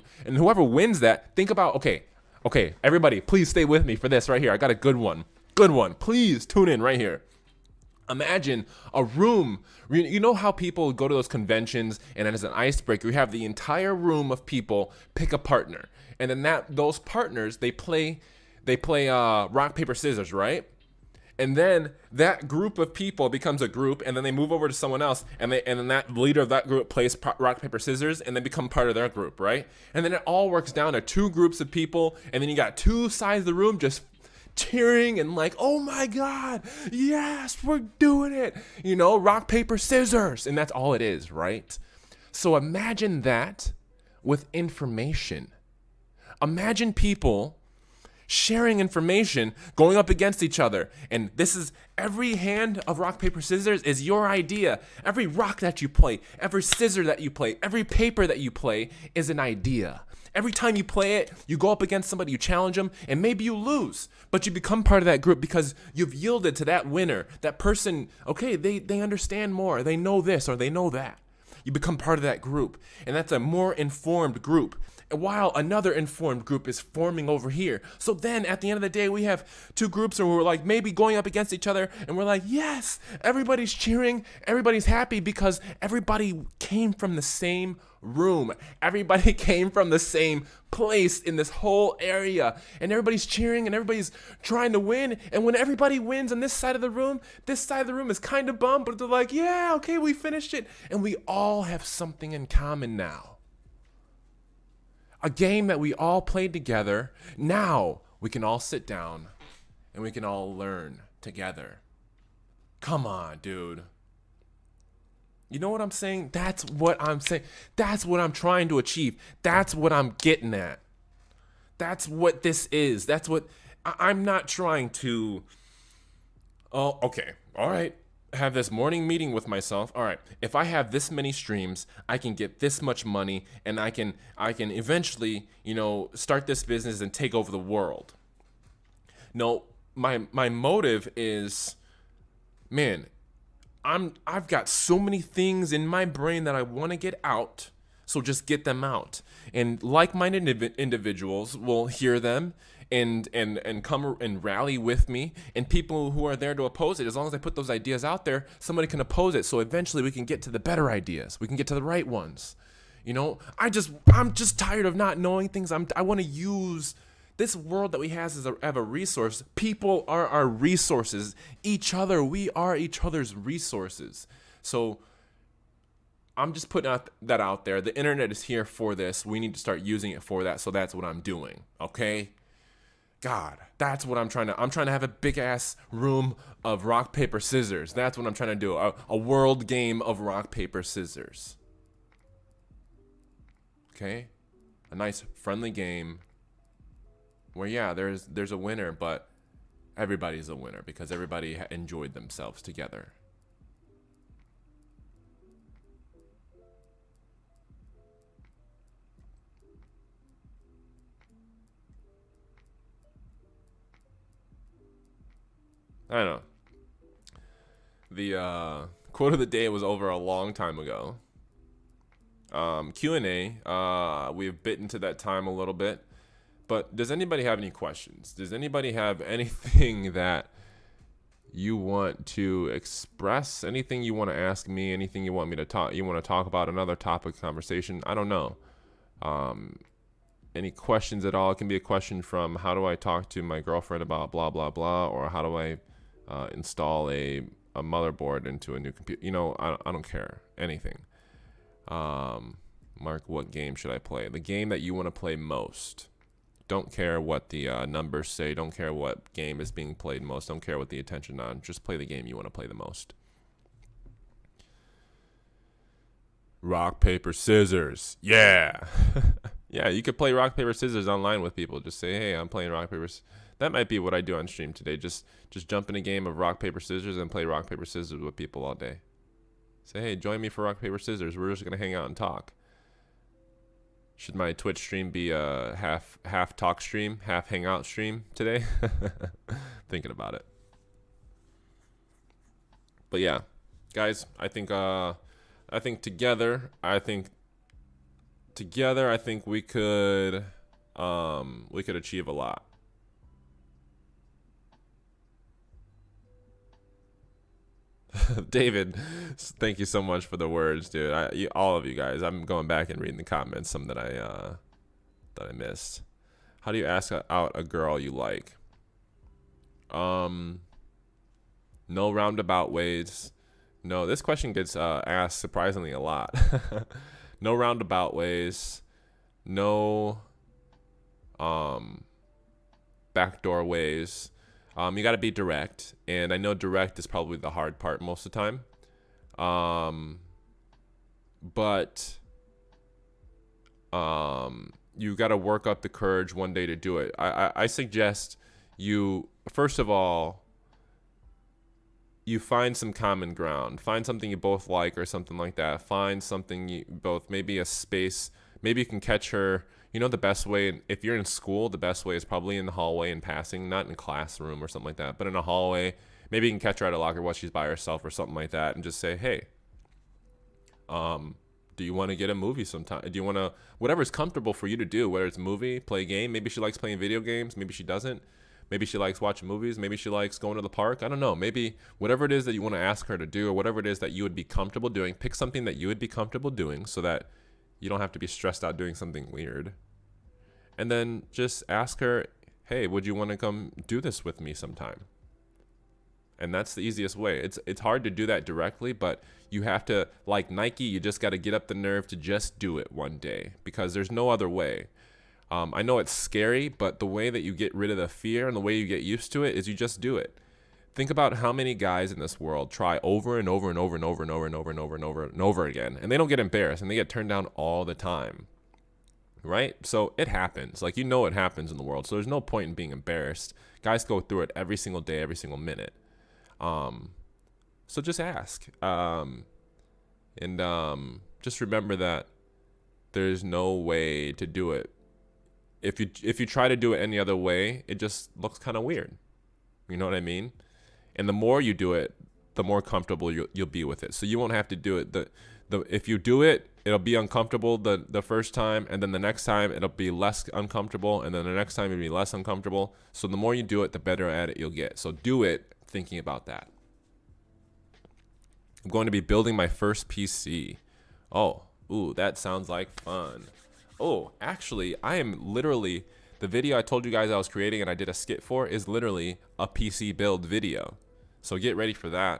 that, think about, okay, everybody, please stay with me for this right here. I got a good one. Good one. Please tune in right here. Imagine a room. You know how people go to those conventions and as an icebreaker, you have the entire room of people pick a partner. And then those partners, they play rock, paper, scissors, right? And then that group of people becomes a group, and then they move over to someone else, and then that leader of that group plays rock, paper, scissors, and they become part of their group, right? And then it all works down to two groups of people, and then you got two sides of the room just cheering and like, oh my God, yes, we're doing it. You know, rock, paper, scissors, and that's all it is, right? So imagine that with information. Imagine people sharing information, going up against each other. And this is every hand of rock, paper, scissors is your idea. Every rock that you play, every scissor that you play, every paper that you play is an idea. Every time you play it, you go up against somebody, you challenge them, and maybe you lose. But you become part of that group because you've yielded to that winner. That person, okay, they understand more. They know this or they know that. You become part of that group. And that's a more informed group. While another informed group is forming over here. So then at the end of the day, we have two groups and we're like maybe going up against each other and we're like, yes, everybody's cheering, everybody's happy because everybody came from the same room. Everybody came from the same place in this whole area and everybody's cheering and everybody's trying to win. And when everybody wins on this side of the room is kind of bummed, but they're like, yeah, okay, we finished it. And we all have something in common now. A game that we all played together. Now we can all sit down and we can all learn together. Come on, dude. You know what I'm saying? That's what I'm saying. That's what I'm trying to achieve. That's what I'm getting at. That's what this is. That's what I'm not trying to. Oh, okay. All right. Have this morning meeting with myself. All right, if I have this many streams, I can get this much money and I can eventually, start this business and take over the world. No, my motive is, man, I've got so many things in my brain that I want to get out, so just get them out. And like-minded individuals will hear them and come and rally with me, and people who are there to oppose it. As long as I put those ideas out there, somebody can oppose it. So eventually we can get to the better ideas. We can get to the right ones. I'm just tired of not knowing things. I want to use this world that we have as a resource. People are our resources. Each other, we are each other's resources. So I'm just putting that out there. The internet is here for this. We need to start using it for that. So that's what I'm doing. Okay? God, that's what I'm trying to have a big ass room of rock, paper, scissors. That's what I'm trying to do. A world game of rock, paper, scissors. Okay? A nice friendly game where, yeah, there's a winner, but everybody's a winner because everybody enjoyed themselves together. I don't know. The quote of the day was over a long time ago. Q&A, we've bitten to that time a little bit. But does anybody have any questions? Does anybody have anything that you want to express? Anything you want to ask me? Anything you want me to talk? You want to talk about another topic of conversation? I don't know. Any questions at all? It can be a question from how do I talk to my girlfriend about blah, blah, blah, or how do I install a a motherboard into a new computer. You know, I don't care anything. Mark, what game should I play? The game that you want to play most. Don't care what the numbers say. Don't care what game is being played most. Don't care what the attention on. Just play the game you want to play the most. Rock, paper, scissors. Yeah. Yeah, you could play rock, paper, scissors online with people. Just say, hey, I'm playing rock, paper, scissors. That might be what I do on stream today. Just jump in a game of rock, paper, scissors and play rock, paper, scissors with people all day. Say, hey, join me for rock, paper, scissors. We're just going to hang out and talk. Should my Twitch stream be a half talk stream, half hangout stream today? Thinking about it. But yeah, guys, I think together we could achieve a lot. David, thank you so much for the words, dude. All of you guys. I'm going back and reading the comments, some that I missed. How do you ask out a girl you like? No roundabout ways. No, this question gets asked surprisingly a lot. No roundabout ways. No backdoor ways. You got to be direct, and I know direct is probably the hard part most of the time. But you got to work up the courage one day to do it. I suggest you, first of all, you find some common ground. Find something you both like or something like that. Find something you both, maybe a space. Maybe you can catch her. You know, the best way, if you're in school, the best way is probably in the hallway and passing, not in a classroom or something like that, but in a hallway. Maybe you can catch her at a locker while she's by herself or something like that and just say, hey, do you want to get a movie sometime? Do you want to, whatever's comfortable for you to do, whether it's a movie, play a game. Maybe she likes playing video games. Maybe she doesn't. Maybe she likes watching movies. Maybe she likes going to the park. I don't know. Maybe whatever it is that you want to ask her to do or whatever it is that you would be comfortable doing, pick something that you would be comfortable doing so that you don't have to be stressed out doing something weird. And then just ask her, hey, would you want to come do this with me sometime? And that's the easiest way. It's hard to do that directly, but you have to, like Nike, you just got to get up the nerve to just do it one day because there's no other way. I know it's scary, but the way that you get rid of the fear and the way you get used to it is you just do it. Think about how many guys in this world try over and over and over and over and over and over and over and over and over again, and they don't get embarrassed and they get turned down all the time. Right? So it happens. Like, you know, it happens in the world. So there's no point in being embarrassed. Guys go through it every single day, every single minute. So just ask. Just remember that there's no way to do it. If you try to do it any other way, it just looks kind of weird. You know what I mean? And the more you do it, the more comfortable you'll be with it. So you won't have to do it. If you do it, it'll be uncomfortable the first time, and then the next time it'll be less uncomfortable, and then the next time it'll be less uncomfortable. So the more you do it, the better at it you'll get. So do it thinking about that. I'm going to be building my first PC. Oh, ooh, that sounds like fun. Oh, actually, I am literally, the video I told you guys I was creating and I did a skit for is literally a PC build video. So get ready for that.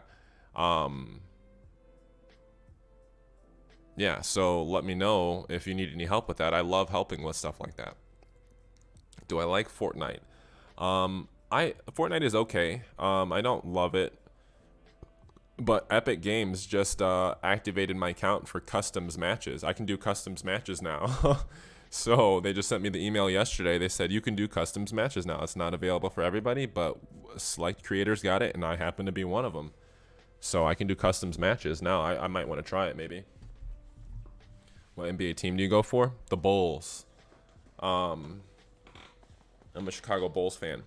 Yeah, so let me know if you need any help with that. I love helping with stuff like that. Do I like Fortnite? Fortnite is okay. I don't love it. But Epic Games just activated my account for customs matches. I can do customs matches now. So they just sent me the email yesterday. They said you can do customs matches now. It's not available for everybody, but select creators got it, and I happen to be one of them. So I can do customs matches now. I might want to try it maybe. What NBA team do you go for? The Bulls. I'm a Chicago Bulls fan.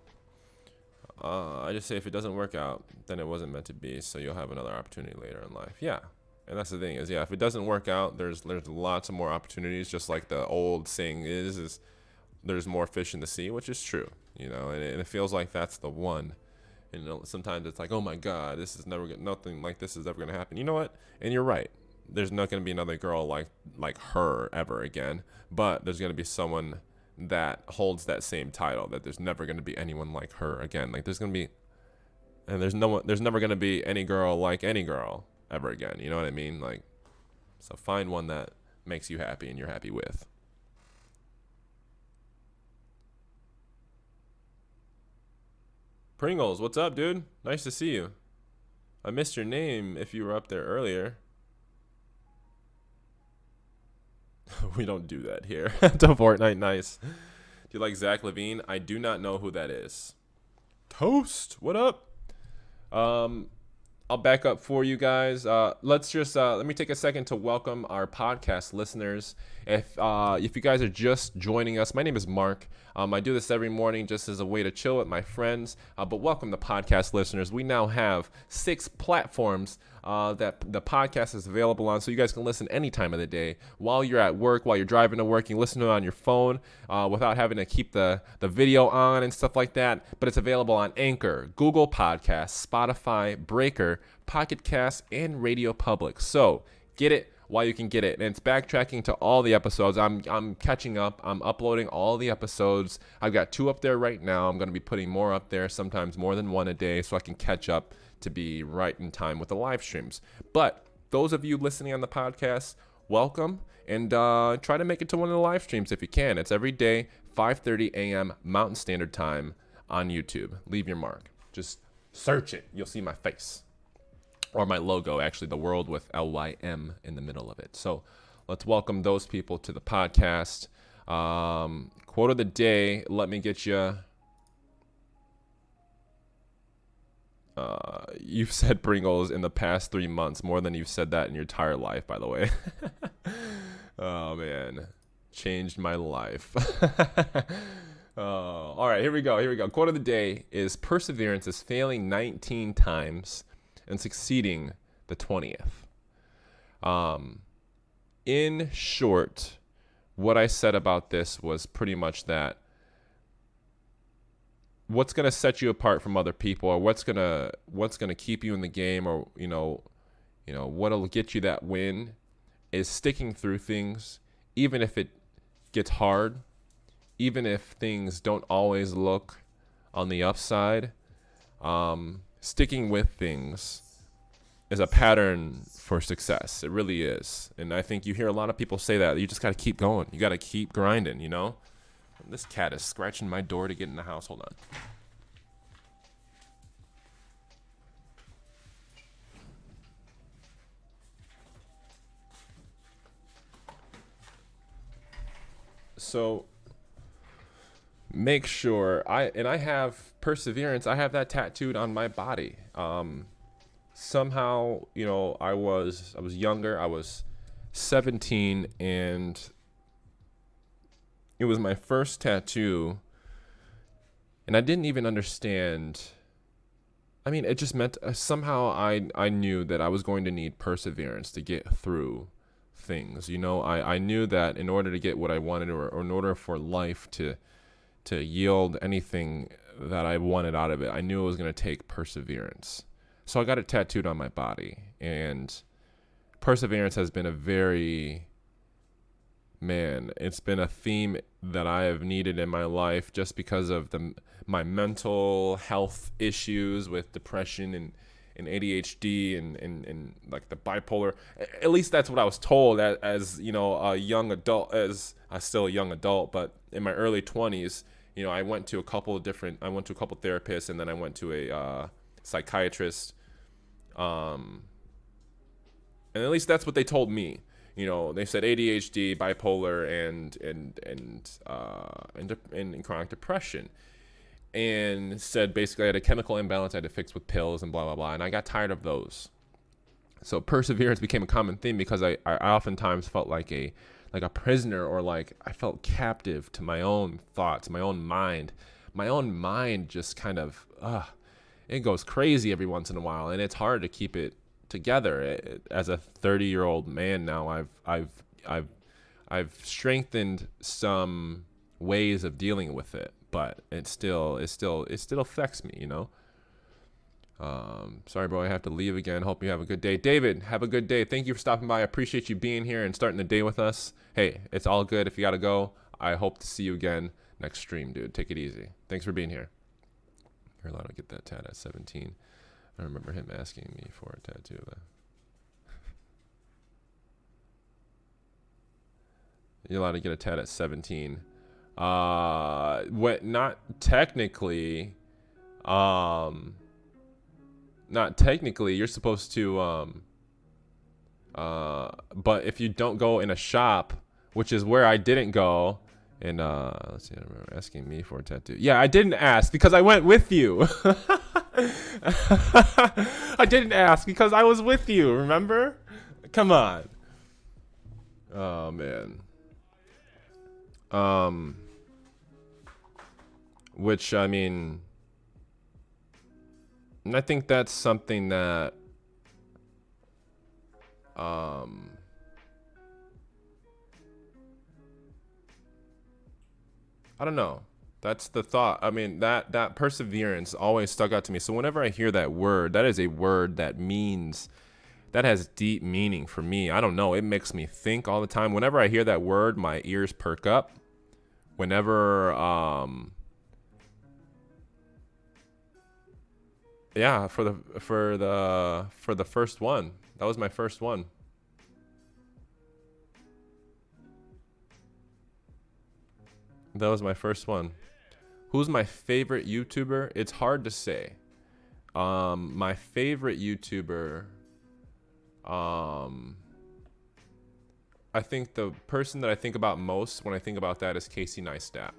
I just say if it doesn't work out, then it wasn't meant to be, so you'll have another opportunity later in life. Yeah, and that's the thing is, yeah, if it doesn't work out, there's lots of more opportunities, just like the old saying is there's more fish in the sea, which is true, you know, and it feels like that's the one. And, you know, sometimes it's like, oh my God, this is nothing like this is ever going to happen. You know what? And you're right. There's not going to be another girl like her ever again, but there's going to be someone that holds that same title, that there's never going to be anyone like her again. Like there's going to be, And there's never gonna be any girl like any girl ever again. You know what I mean? Like, so find one that makes you happy and you're happy with. Pringles, what's up, dude? Nice to see you. I missed your name if you were up there earlier. We don't do that here. To Fortnite, nice. Do you like Zach Levine? I do not know who that is. Toast, what up? I'll back up for you guys. Let me take a second to welcome our podcast listeners. If you guys are just joining us, my name is Mark. I do this every morning just as a way to chill with my friends. But welcome the podcast listeners. We now have 6 platforms that the podcast is available on, so you guys can listen any time of the day while you're at work, while you're driving to work. You can listen to it on your phone without having to keep the video on and stuff like that. But it's available on Anchor, Google Podcasts, Spotify, Breaker, Pocket Cast, and Radio Public. So get it while you can get it. And it's backtracking to all the episodes. I'm catching up. I'm uploading all the episodes. I've got 2 up there right now. I'm going to be putting more up there, sometimes more than 1 a day, so I can catch up to be right in time with the live streams. But those of you listening on the podcast, welcome, and try to make it to one of the live streams if you can. It's every day, 5:30 a.m. Mountain Standard Time on YouTube. Leave your mark. Just search it. You'll see my face. Or my logo, actually, the world with LYM in the middle of it. So let's welcome those people to the podcast. Quote of the day, let me get you. You've said Pringles in the past 3 months, more than you've said that in your entire life, by the way. Oh, man. Changed my life. All right, here we go. Quote of the day is, perseverance is failing 19 times and succeeding the 20th. In short, what I said about this was pretty much that what's going to set you apart from other people, or what's going to keep you in the game, or what'll get you that win, is sticking through things, even if it gets hard, even if things don't always look on the upside. Sticking with things is a pattern for success. It really is. And I think you hear a lot of people say that. You just got to keep going. You got to keep grinding, you know? This cat is scratching my door to get in the house. Hold on. So make sure I have perseverance. I have that tattooed on my body. Somehow, I was younger. I was 17, and it was my first tattoo, and I didn't even understand. I mean, it just meant somehow I knew that I was going to need perseverance to get through things. I knew that in order to get what I wanted, or in order for life to yield anything that I wanted out of it, I knew it was going to take perseverance. So I got it tattooed on my body, and perseverance has been it's been a theme that I have needed in my life, just because of my mental health issues with depression and ADHD and like the bipolar. At least that's what I was told as a young adult, as I'm still a young adult, but in my early 20s, I went to a couple therapists, and then I went to a psychiatrist. And at least that's what they told me. They said ADHD, bipolar, and chronic depression, and said basically I had a chemical imbalance I had to fix with pills and blah blah blah. And I got tired of those. So perseverance became a common theme, because I oftentimes felt like a prisoner, or like I felt captive to my own thoughts, my own mind. My own mind just kind of it goes crazy every once in a while, and it's hard to keep it together. As a 30-year-old man now, I've strengthened some ways of dealing with it, but it still affects me, Sorry, bro, I have to leave again. Hope you have a good day. David, have a good day. Thank you for stopping by. I appreciate you being here and starting the day with us. Hey, it's all good if you got to go. I hope to see you again next stream, dude. Take it easy. Thanks for being here. You're allowed to get that tat at 17. I remember him asking me for a tattoo. You're allowed to get a tat at 17. What? Not technically. Not technically. You're supposed to. But if you don't go in a shop, which is where I didn't go, and let's see, I remember asking me for a tattoo. Yeah, I didn't ask because I went with you. I didn't ask because I was with you. Remember? Come on. Oh man. Which I mean, and I think that's something that I don't know. That's the thought. I mean, that perseverance always stuck out to me. So whenever I hear that word, that is a word that means, that has deep meaning for me. I don't know. It makes me think all the time. Whenever I hear that word, my ears perk up. Whenever, yeah, for the first one, that was my first one. That was my first one. Who's my favorite YouTuber? It's hard to say. My favorite YouTuber, I think the person that I think about most when I think about that is Casey Neistat.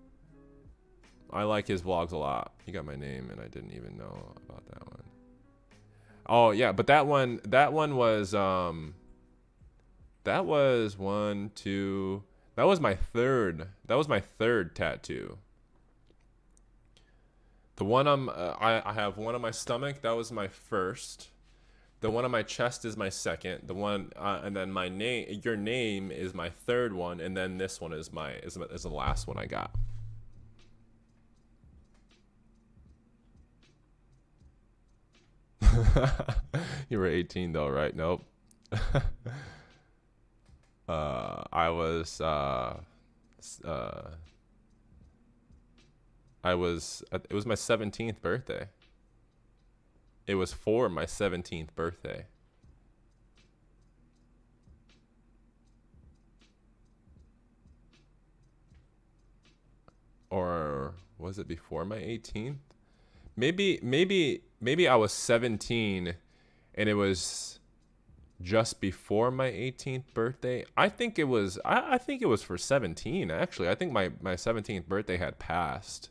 I like his vlogs a lot. You got my name and I didn't even know about that one. Oh yeah, but that one was that was one, two, that was my third tattoo. The one I have one on my stomach, that was my first. The one on my chest is my second. The one and then my name, your name is my third one, and then this one is the last one I got. You were 18 though, right? Nope. I was it was my 17th birthday. It was for my 17th birthday. Or was it before my 18th? Maybe I was 17 and it was just before my 18th birthday. I think it was I think it was for 17 actually. I think my 17th birthday had passed.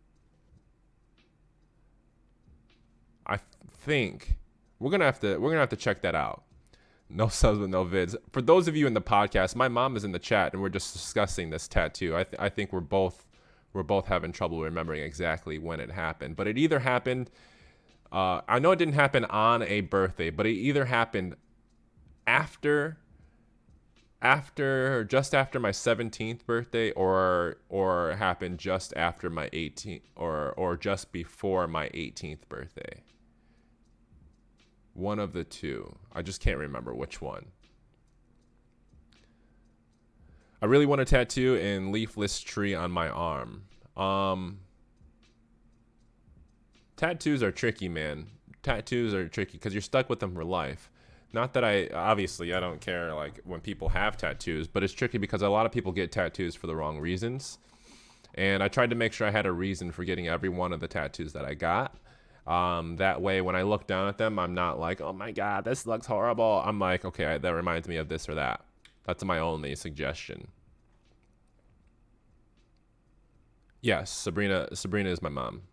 I think we're gonna have to check that out. No subs with no vids. For those of you in the podcast, my mom is in the chat and we're just discussing this tattoo. I think we're both having trouble remembering exactly when it happened, but it either happened. I know it didn't happen on a birthday, but it either happened just after my 17th birthday, or happened just after my 18th, or just before my 18th birthday. One of the two. I just can't remember which one. I really want a tattoo in leafless tree on my arm. Tattoos are tricky, man. Tattoos are tricky because you're stuck with them for life. Not that obviously I don't care like when people have tattoos, but it's tricky because a lot of people get tattoos for the wrong reasons. And I tried to make sure I had a reason for getting every one of the tattoos that I got. That way when I look down at them, I'm not like, oh my God, this looks horrible. I'm like, okay, that reminds me of this or that. That's my only suggestion. Yes, Sabrina is my mom.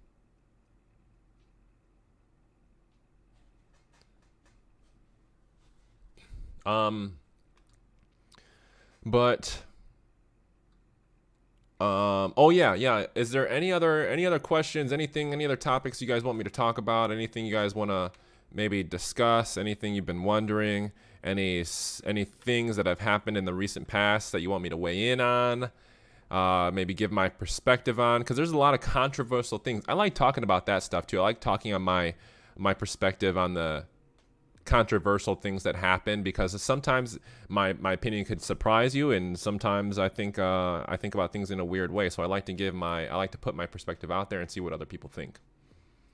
Oh yeah. Is there any other questions, any other topics you guys want me to talk about? Anything you guys want to maybe discuss? Anything you've been wondering? Any things that have happened in the recent past that you want me to weigh in on? Maybe give my perspective on, because there's a lot of controversial things. I like talking about that stuff too. I like talking on my perspective on the controversial things that happen, because sometimes my opinion could surprise you, and sometimes I think about things in a weird way. So I like to put my perspective out there and see what other people think.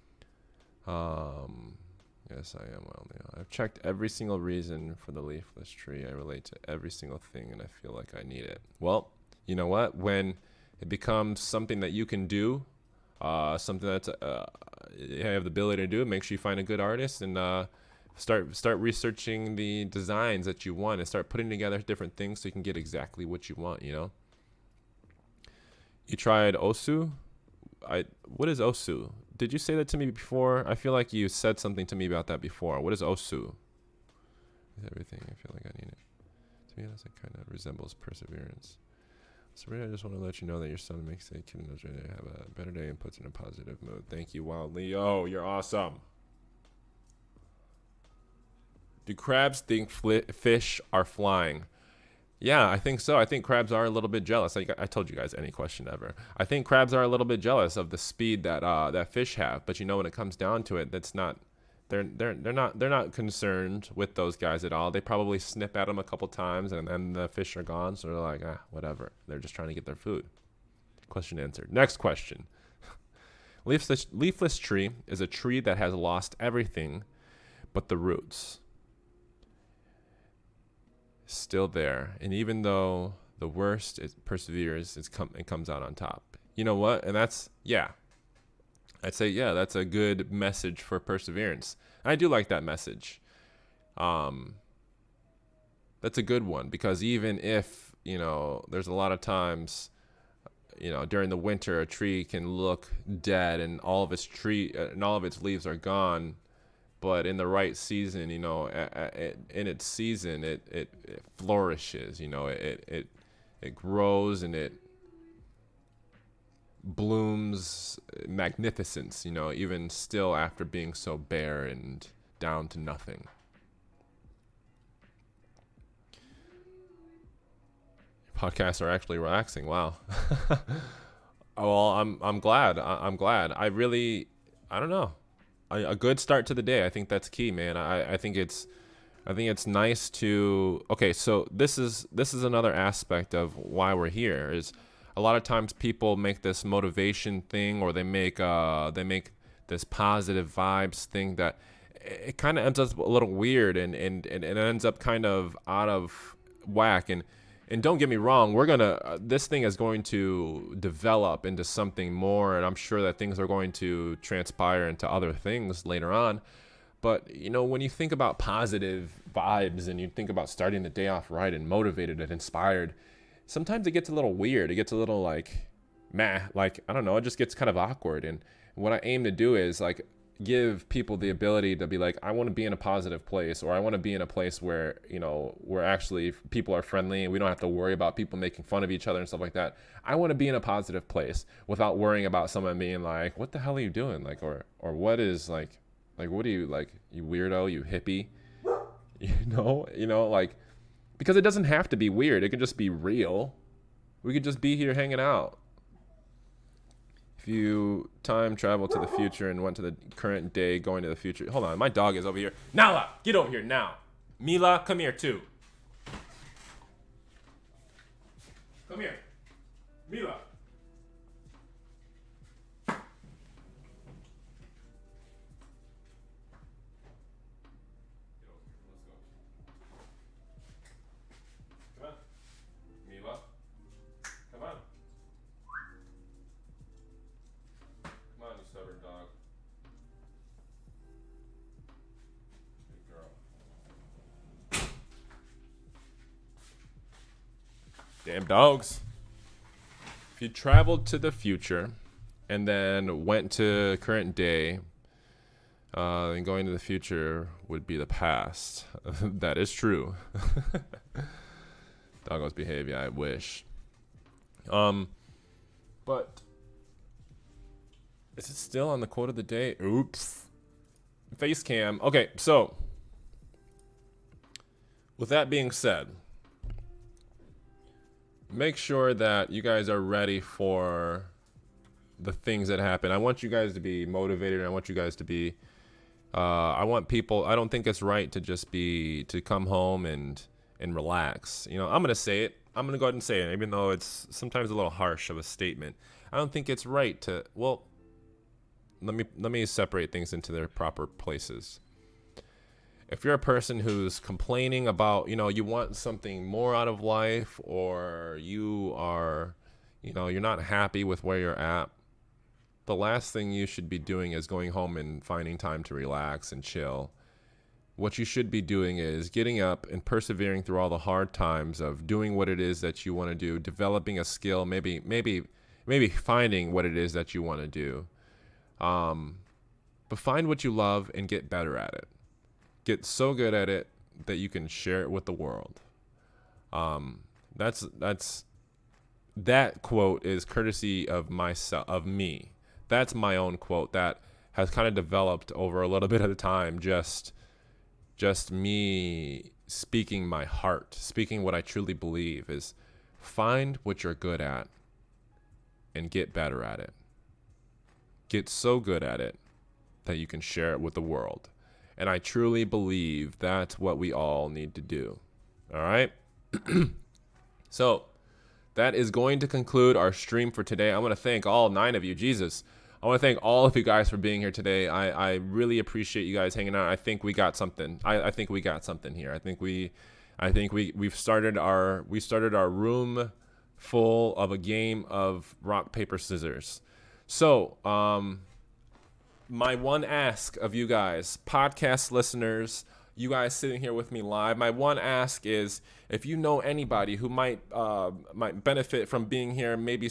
Yes, I am well now. I've checked every single reason for the leafless tree. I relate to every single thing, and I feel like I need it. Well, you know what? When it becomes something that you can do, something that's you have the ability to do, make sure you find a good artist and start researching the designs that you want and start putting together different things so you can get exactly what you want. You know. You tried Osu? What is Osu? Did you say that to me before? I feel like you said something to me about that before. What is Osu? With everything, I feel like I need it. To be honest, it kind of resembles perseverance. Sabrina, I just want to let you know that your son makes a kid knows ready to have a better day and puts in a positive mood. Thank you, Wild Leo. You're awesome. Do crabs think fish are flying? Yeah, I think so. I think crabs are a little bit jealous. I told you guys any question ever. I think crabs are a little bit jealous of the speed that that fish have. But you know, when it comes down to it, that's not. They're not concerned with those guys at all. They probably snip at them a couple times, and then the fish are gone. So they're like, whatever. They're just trying to get their food. Question answered. Next question. Leafless tree is a tree that has lost everything, but the roots. Still there, and even though the worst, it perseveres. It comes out on top. You know what? And that's I'd say that's a good message for perseverance. I do like that message. That's a good one because even if there's a lot of times, during the winter, a tree can look dead and all of its leaves are gone. But in the right season, in its season, it flourishes. It grows and it blooms magnificence. Even still after being so bare and down to nothing. Podcasts are actually relaxing. Wow. Well, I'm glad. I'm glad. I don't know. A good start to the day. I think that's key, man. I think it's nice to. Okay, so this is another aspect of why we're here. Is a lot of times people make this motivation thing, or they make this positive vibes thing that it kind of ends up a little weird and it ends up kind of out of whack. And don't get me wrong, this thing is going to develop into something more, and I'm sure that things are going to transpire into other things later on. But, when you think about positive vibes and you think about starting the day off right and motivated and inspired, sometimes it gets a little weird. It gets a little I don't know, it just gets kind of awkward. And what I aim to do is give people the ability to be like, I want to be in a positive place, or I want to be in a place where, where actually people are friendly and we don't have to worry about people making fun of each other and stuff like that. I want to be in a positive place without worrying about someone being like, what the hell are you doing? Or what is what are you, you weirdo, you hippie, because it doesn't have to be weird. It could just be real. We could just be here hanging out. If you time travel to the future and went to the current day going to the future. Hold on, my dog is over here. Nala, get over here now. Mila, come here too. Come here. Mila. Damn dogs. If you traveled to the future and then went to current day, then going to the future would be the past. That is true. Doggos behavior, I wish. But is it still on the quote of the day? Oops. Face cam. Okay, so with that being said, make sure that you guys are ready for the things that happen. I want you guys to be motivated. I want you guys to be, I don't think it's right to just to come home and relax. I'm going to say it. I'm going to go ahead and say it, even though it's sometimes a little harsh of a statement. I don't think it's right to, let me separate things into their proper places. If you're a person who's complaining about, you want something more out of life, or you are, you're not happy with where you're at, the last thing you should be doing is going home and finding time to relax and chill. What you should be doing is getting up and persevering through all the hard times of doing what it is that you want to do, developing a skill, maybe finding what it is that you want to do. But find what you love and get better at it. Get so good at it that you can share it with the world. That quote is courtesy of me. That's my own quote that has kind of developed over a little bit of the time. Just me speaking my heart, speaking what I truly believe is find what you're good at and get better at it. Get so good at it that you can share it with the world. And I truly believe that's what we all need to do. All right? So that is going to conclude our stream for today. I want to thank all 9 of you. Jesus. I want to thank all of you guys for being here today. I really appreciate you guys hanging out. I think we got something. I think we got something here. I think we've started our room full of a game of rock, paper, scissors. So, my one ask of you guys, podcast listeners, you guys sitting here with me live, my one ask is, if you know anybody who might benefit from being here, maybe you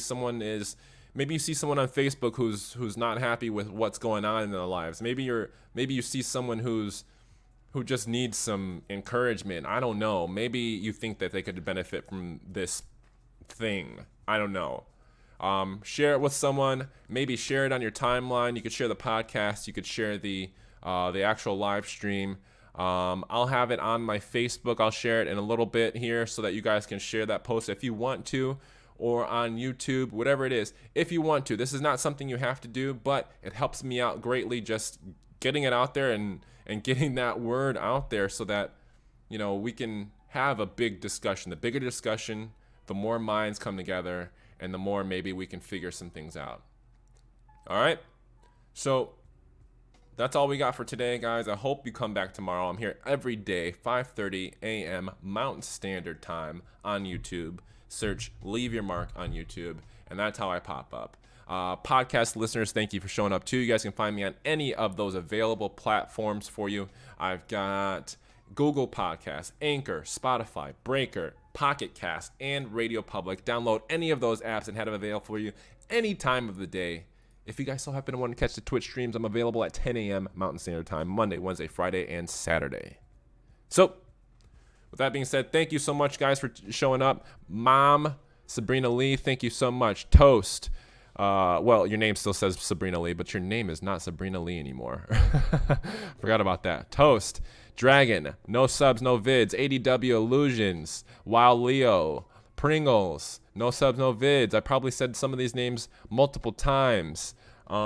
see someone on Facebook who's not happy with what's going on in their lives. Maybe you see someone who just needs some encouragement. I don't know. Maybe you think that they could benefit from this thing. I don't know. Share it with someone. Maybe share it on your timeline. You could share the podcast. You could share the actual live stream. I'll have it on my Facebook. I'll share it in a little bit here so that you guys can share that post if you want to, or on YouTube, whatever it is, if you want to. This is not something you have to do, but it helps me out greatly just getting it out there and getting that word out there so that, we can have a big discussion. The bigger discussion, the more minds come together, and the more maybe we can figure some things out. All right? So that's all we got for today, guys. I hope you come back tomorrow. I'm here every day, 5:30 a.m. Mountain Standard Time on YouTube. Search Leave Your Mark on YouTube, and that's how I pop up. Podcast listeners, thank you for showing up too. You guys can find me on any of those available platforms for you. I've got Google Podcasts, Anchor, Spotify, Breaker, Pocket Cast, and Radio Public. Download any of those apps and have them available for you any time of the day. If you guys so happen to want to catch the Twitch streams, I'm available at 10 a.m. Mountain Standard Time, Monday, Wednesday, Friday, and Saturday. So, with that being said, thank you so much, guys, for showing up. Mom, Sabrina Lee, thank you so much. Toast. Well, your name still says Sabrina Lee, but your name is not Sabrina Lee anymore. Forgot about that. Toast. Dragon. No subs, no vids. ADW Illusions. Wild Leo. Pringles. No subs, no vids. I probably said some of these names multiple times.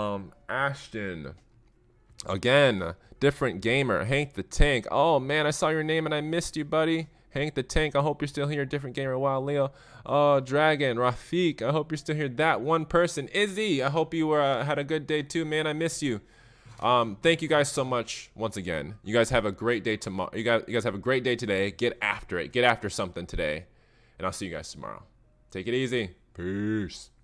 Ashton. Again. Different Gamer. Hank the Tank. Oh, man, I saw your name and I missed you, buddy. Hank the Tank, I hope you're still here. Different Gamer, Wild Leo. Oh, Dragon. Rafiq, I hope you're still here. That one person. Izzy, I hope you had a good day too, man. I miss you. Thank you guys so much once again. You guys have a great day tomorrow. You guys have a great day today. Get after it. Get after something today. And I'll see you guys tomorrow. Take it easy. Peace.